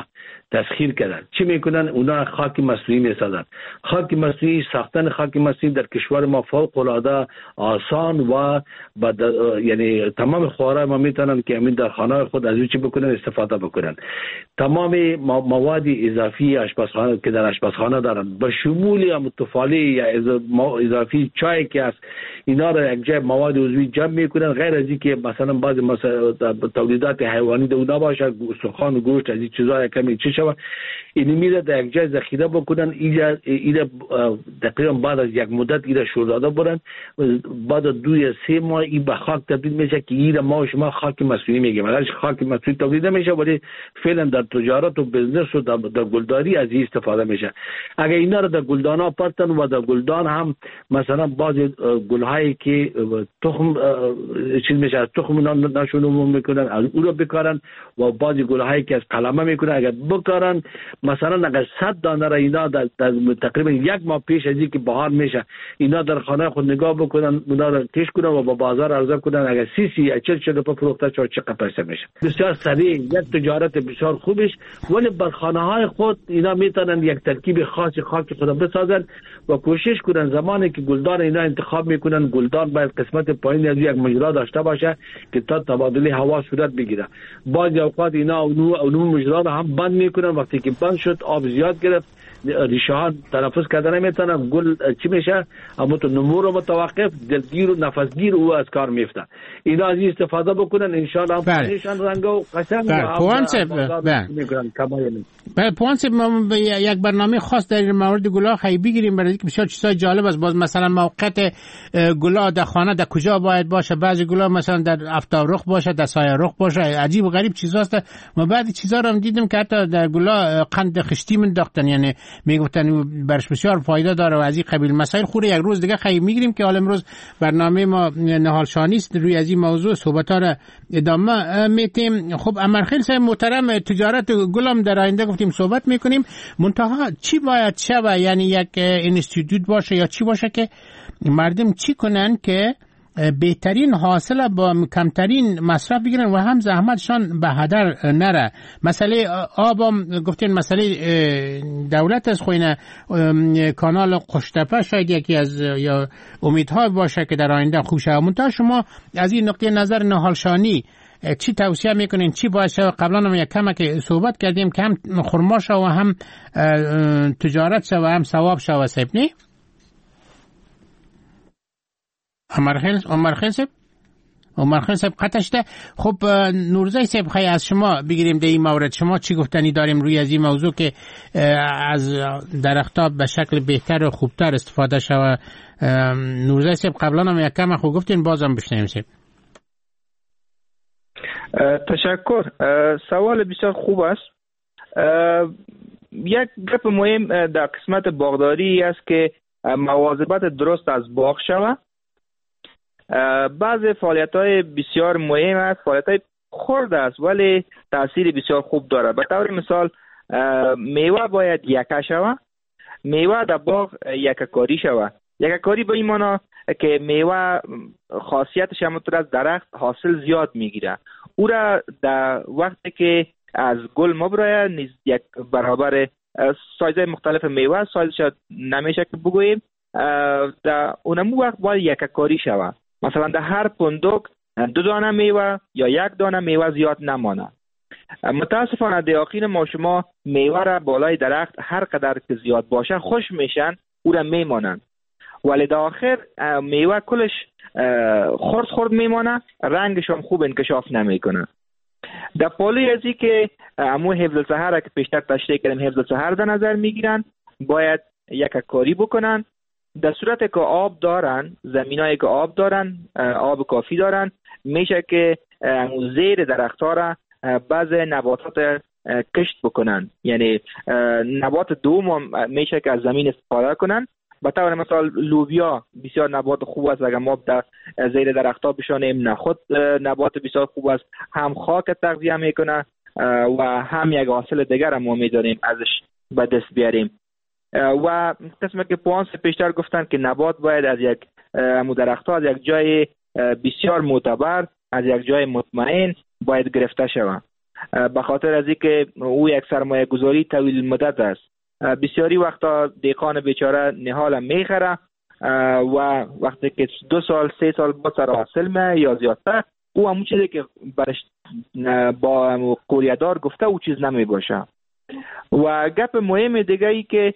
تسخیر کردن. چی میکنن؟ اونا خاک مصنوعی میسازن. خاک مصنوعی، ساختن خاک مصنوعی در کشور ما فوق العاده آسان و بد... یعنی تمام خوارای ما میتونن که همین در خانه خود از چی بکنن استفاده بکنن. تمام مواد اضافی آشپزخانه که در آشپزخانه دارن به شمول یا متفالی یا اضافی چای که است، اینا را یک جای مواد عضوی جمع میکنن، غیر از اینکه مثلا بعضی مثلا تولیدات حیوانی دونا باشه، سخن و گوشت از این چیزا کمی چی شود، این میره در یک جای ذخیره بکنن. اینا اینا تقریبا بعد از یک مدت اینا شور داده برن، بعد از دو یا سه ماه این به خاک تبدیل میشه که اینا ما شما خاک مصنوعی میگیم. اگر خاک مصنوعی تولید نمیشه ولی فعلا در تجارت و بزنس و در, در گلداری از این استفاده میشه. اگر اینا رو در گلدانا پرتن و در گلدان هم مثلا بعض گلهایی که تخم چیز میشه از تخم نشون میکنن از اون رو بکارن و بعضی گلهایی که از قلمه میکنن اگر بکارن، مثلا اگر صد دانه را اینا در, در تقریبا یک ماه پیش از اینکه بهار میشه اینا در خانه خود نگاه بکنن، اونا رو کش کنن و با بازار عرضه کنن، اگر سی سی یا چل چل روپیه فروخته شد چقدر پیسه میشه. بسیار سریع یک تجارت بسیار خوبش، ولی بر خانه های خود اینا میتونن یک ترکیب خاص خاک خود بسازن و کوشش کنن زمانی که گلدان اینا انتخاب میکنن گلدان باید قسمت پایین از یک مجرا داشته باشه که تا تبادل هوا صورت بگیره. بعضی اوقات اینا اونو مجرا رو هم بند میکنن، وقتی که بند شد آب زیاد گرفت ریشه ها تنفس کردن نمیتونن، گل چی میشه اما تو نمو رو متوقف، دلگیر و نفسگیر او از کار میفته. اینا از این استفاده بکنن ان شاء الله پوانشان رنگ و قشنگ میکنن. بله پوانسه یک برنامه خاص در مورد گلها خیلی بگیریم، برای اینکه بسیار چیزای جالب است. باز مثلا موقعیت گلها در خانه در کجا باید باشه، بعضی گلها مثلا در آفتاب رخ باشه، در سایه رخ باشه، عجیب و غریب چیزاست. ما بعضی چیزا رو هم دیدیم که حتی در گلها قند خشتی منداختن، یعنی میگفتن برش بسیار فایده داره و از این قبیل مسائل. خوره یک روز دیگه خیلی میگیریم که حالا امروز برنامه ما نهال شانی است، روی از این موضوع صحبت ها را ادامه میتیم. خب امرخیل صاحب محترم، تجارت گلم در آینده گفتیم صحبت میکنیم، منتها چی باید شود؟ یعنی یک اینستیتوت باشه یا چی باشه که مردم چی کنن که بهترین حاصل با کمترین مصرف بگیرن و هم زحمتشان به هدر نره؟ مسئله آب هم گفتین مسئله دولت از خوینه کانال قشتپه شاید یکی از یا امیدها باشه که در آینده خوب شود. منتها شما از این نقطه نظر نهال شانی چی توصیه میکنین؟ چی باید شود؟ قبلا هم یک کم که صحبت کردیم که هم خرما شود و هم تجارت شود و هم ثواب شود. صاحب نی عمرخیل عمرخیل صاحب عمرخیل صاحب قطعش ده. خب نورزای صاحب خیلی از شما بگیریم در این مورد، شما چی گفتنی داریم روی از این موضوع که از درختها به شکل بهتر و خوبتر استفاده شود؟ نورزای صاحب قبلا هم یک کم خوب گفتین، بازم بشنیم صاحب. تشکر، سوال بسیار خوب است. یک گپ مهم در قسمت باغداری است که مواظبت درست از باغ شود. بعض فعالیت‌های بسیار مهم است، فعالیت‌های خرد است ولی تاثیر بسیار خوب داره. به طور مثال میوه باید یکه شود، میوه در باغ یکه کاری شود. یکه کاری به این معنی که میوه خاصیتش همونطور از درخت حاصل زیاد میگیره، او را در وقتی که از گل مبرایه نیز یک برابر سایزهای مختلف میوه، سایزش نمیشه که بگوییم، در اونمو وقت باید یکه کاری شود. مثلا در هر پندوک دو دانه میوه یا یک دانه میوه زیاد نمانه. متاسفانه دیاقین ما شما میوه را بالای درخت هر قدر که زیاد باشه خوش میشن، او را میمانند، ولی در آخر میوه کلش خرد خرد میمانه، رنگش هم خوب انکشاف نمیکنه. در پالوی ازی که امو حفظ الصحه که پیشتر تشریح کردیم حفظ الصحه در نظر میگیرن، باید یک کاری بکنن. در صورت که آب دارن، زمینایی که آب دارن، آب کافی دارن، میشه که زیر درخت ها را بعض نباتات کشت بکنن، یعنی نبات دوم میشه که از زمین استفاده کنن. به طور مثال لوبیا بسیار نبات خوب است، اگر ما در زیر درخت ها بشانیم، نخود نبات بسیار خوب است، هم خاک تغذیه میکنه و هم یک حاصل دیگر هم ما میدانیم ازش به دست بیاریم. و قسمی که پوانس پیشتر گفتن که نبات باید از یک درخت ها از یک جای بسیار معتبر، از یک جای مطمئن باید گرفته شود. به خاطر از اینکه او یک سرمایه گذاری طویل مدت است. بسیاری وقتا دیقان بیچاره نهال میخره و وقتی که دو سال سه سال بعد سر حاصل می یا زیادتر، او همون چیزی که برش با قوریدار گفته او چیز نمی باشه. و گپ مهم دیگه ای که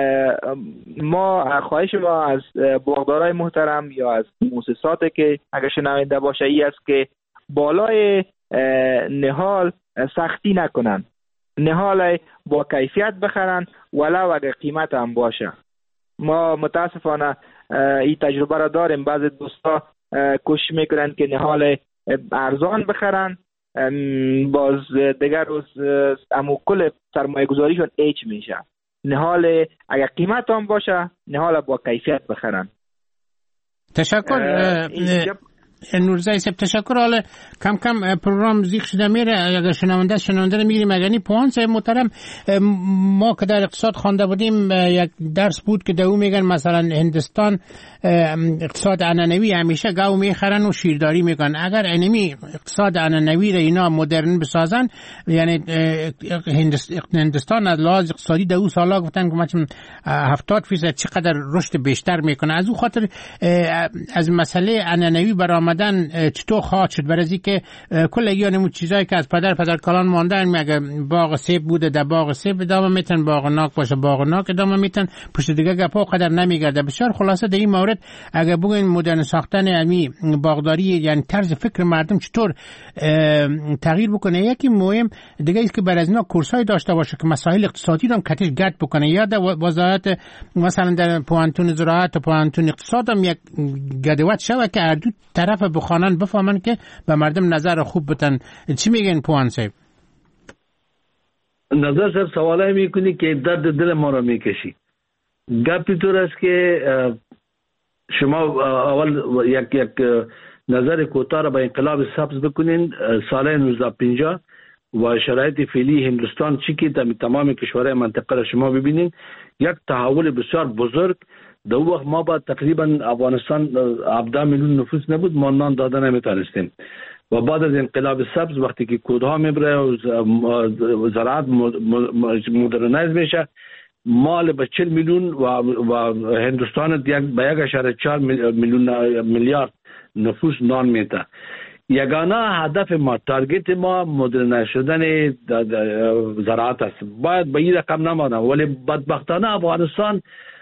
ما خواهش ما از باغدارای محترم یا از مؤسسات که اگر شنونده باشه ای است که بالای نهال سختی نکنن، نهال با کیفیت بخرن ولو اگر قیمت هم باشه. ما متاسفانه این تجربه را داریم، بعض دوستا کوشش میکنن که نهال ارزان بخرن، باز دیگر روز امو کل سرمایه گذاریشون ایچ میشه. نهال اگر قیمت هم باشه نهال با کیفیت بخرن. تشکر نورزای صاحب، تشکر. حالا کم کم پروگرام زیخ شده میره، اگر شنونده شنونده رو میگیریم. اگر پوان صاحب محترم، ما که در اقتصاد خوانده بودیم یک درس بود که دو میگن مثلا هندستان اقتصاد عنعنوی همیشه گاو میخرن و شیرداری میکنن. اگر انمی اقتصاد عنعنوی رو اینا مدرن بسازن، یعنی هندستان از لحاظ اقتصادی دو سالا گفتن که مثلا هفتاد فیصد چقدر رشد بیشتر میکنه. از اون خاطر از مسئله عنعنوی برآمدن چطور خواهد شد؟ برای اینکه کل ایانمون چیزایی که از پدر پدر کلان ماندن، مگه باغ سیب بوده در باغ سیب ادامه میتن، باغ ناک باشه باغ ناک ادامه میتن، پشت دیگه گپا قدر نمیگرده. بسیار خلاصه در این مورد اگر بگین مدرن ساختن امی باغداری یعنی طرز فکر مردم چطور تغییر بکنه. یکی مهم دیگه است که برای از اینا کورسای داشته باشه که مسائل اقتصادی رو هم کتش گرد بکنه، یا در وزارت مثلا در پوانتون زراعت و پوانتون اقتصاد هم یک گدوات شوه که هر دو طرف بخوانن بفهمن که به مردم نظر خوب بتن. چی میگن پوان صاحب؟ نظر صاحب سوالی میکنی که درد دل ما رو میکشی. گپی طور است که شما اول یک یک نظر کوتاه را به انقلاب سبز بکنین. سال نوزده پنجاه و شرایط فعلی هندوستان چی که در تمام کشورهای منطقه را شما ببینین، یک تحول بسیار بزرگ. در وقت ما با تقریبا افغانستان هفده میلیون نفوس نبود، ما نان دادن نمیتونستیم. و بعد از انقلاب سبز وقتی که کودها میبره و زراعت مدرنایز میشه، مال به چهل میلیون و, و هندوستان به یک اشاره چهار میلیون میلیارد نفوس نان میده. یگانه هدف ما، تارگت ما مدرنایز شدن زراعت است. باید به این رقم نمانه، ولی بدبختانه افغانستان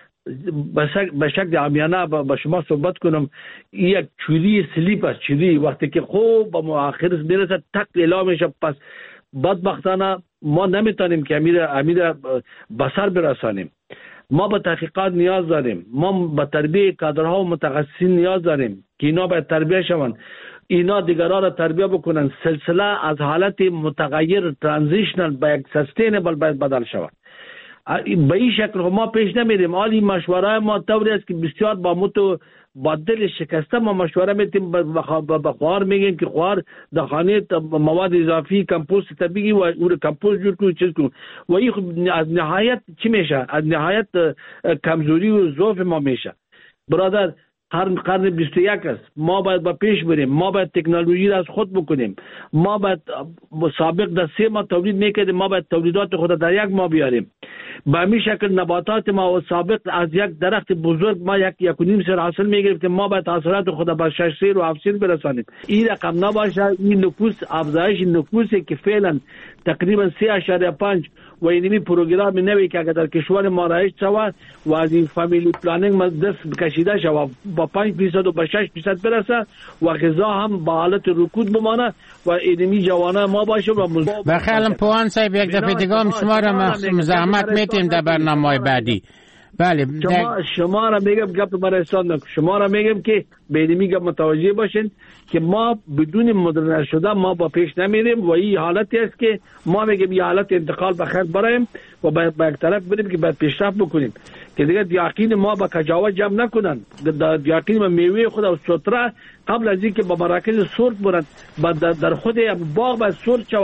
به شکل عامیانه با شما صحبت کنم، یک چوری سلیپ است. چوری وقتی که خوب به مؤخر میرسه تک اعلام میشه، پس بدبختانه ما نمیتونیم که امیر امیر بسر برسانیم. ما به تحقیقات نیاز داریم، ما به تربیه کادرها و متخصصین نیاز داریم که اینا باید تربیه شوند، اینا دیگران را تربیه بکنن. سلسله از حالت متغیر ترانزیشنال به یک سستینبل باید بدل شود. به این شکل ما پیش نمیریم. حالی مشوره ما طوری است که بسیار با متو با دل شکسته ما مشوره میتیم به خوار میگیم که خوار در خانه مواد اضافی کمپوست طبیعی و او کمپوست جور کنی چیز کنی و این از نهایت چی میشه؟ از نهایت کمزوری و ضعف ما میشه. برادر قرن قرن بیست و یک است، ما باید با پیش بریم، ما باید تکنولوژی را از خود بکنیم، ما باید سابق در سه ماه تولید میکردیم، ما باید تولیدات خود در یک ماه بیاریم. به همین شکل نباتات ما و سابق از یک درخت بزرگ ما یک یک و نیم سر حاصل میگرفتیم، ما باید حاصلات خود به شش سر و هفت سر برسانیم. این رقم نباشه. این نفوس افزایش نفوسی که فعلا تقریبا سه اشاره پنج و اینمی پروگرام نوی که اگر در کشور ما رایج شود و از این فامیلی پلانینگ دست کشیده شود با پنج فیصد و با شش فیصد برسه و غذا هم با حالت رکود بمانه و اینمی جوانه ما باشه و بخیرم پوان صاحب یک دفعه دیگه هم شما را مزاحمت میتیم در برنامه بعدی. بله شما شما را میگم گپ برایستان نکن، شما را میگم که به اینمی گپ متوجه باشین که ما بدون مدرن شده ما با پیش نمیریم و این حالتی است که ما میگیم این حالت انتقال بخیر برایم و به یک طرف بریم که باید پیشرفت بکنیم که دیگه دیاقین ما با کجاوت جمع نکنن. دیاقین ما میوه خود و سوتره قبل از اینکه با مراکز سورت برند در خود باغ باید سورت شود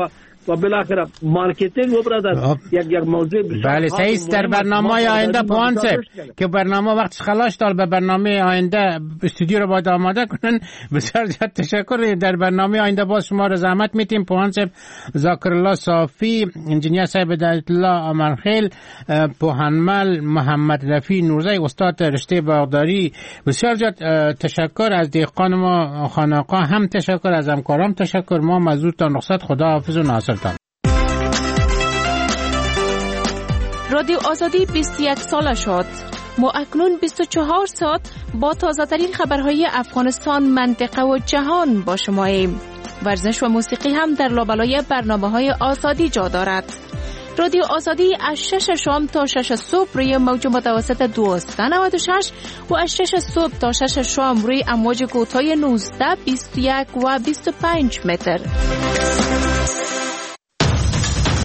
و بالاخره مارکتینگ و برادر یک یک موضوع بله صحیح است. در برنامه آینده پوانسه که برنامه وقت خلاص دال به برنامه آینده استودیو رو باید آماده کنن. بسیار زیاد تشکر. در برنامه آینده باز شما رو زحمت میتیم. پوانسه ذاکر الله صافی، انجینیر صاحب دولت الله امرخیل، پوهنمل محمد رفی نورزی، استاد رشته باغداری. بسیار زیاد تشکر از دیقان ما خانقا، هم تشکر از همکارام تشکر. ما مزودتان رخصت. خدا حافظ و ناصرتان. رادیو آزادی بیست و یک ساله شد. ما اکنون بیست و چهار ساعت با تازه ترین خبرهای افغانستان، منطقه و جهان با شماییم. ورزش و موسیقی هم در لابلای برنامه‌های آزادی جا دارد. رادیو آزادی از شش شام تا شش صبح روی موج متوسط دویست و نود و شش و از شش صبح تا شش شام روی امواج کوتاه نوزده، بیست و یک و بیست و پنج متر.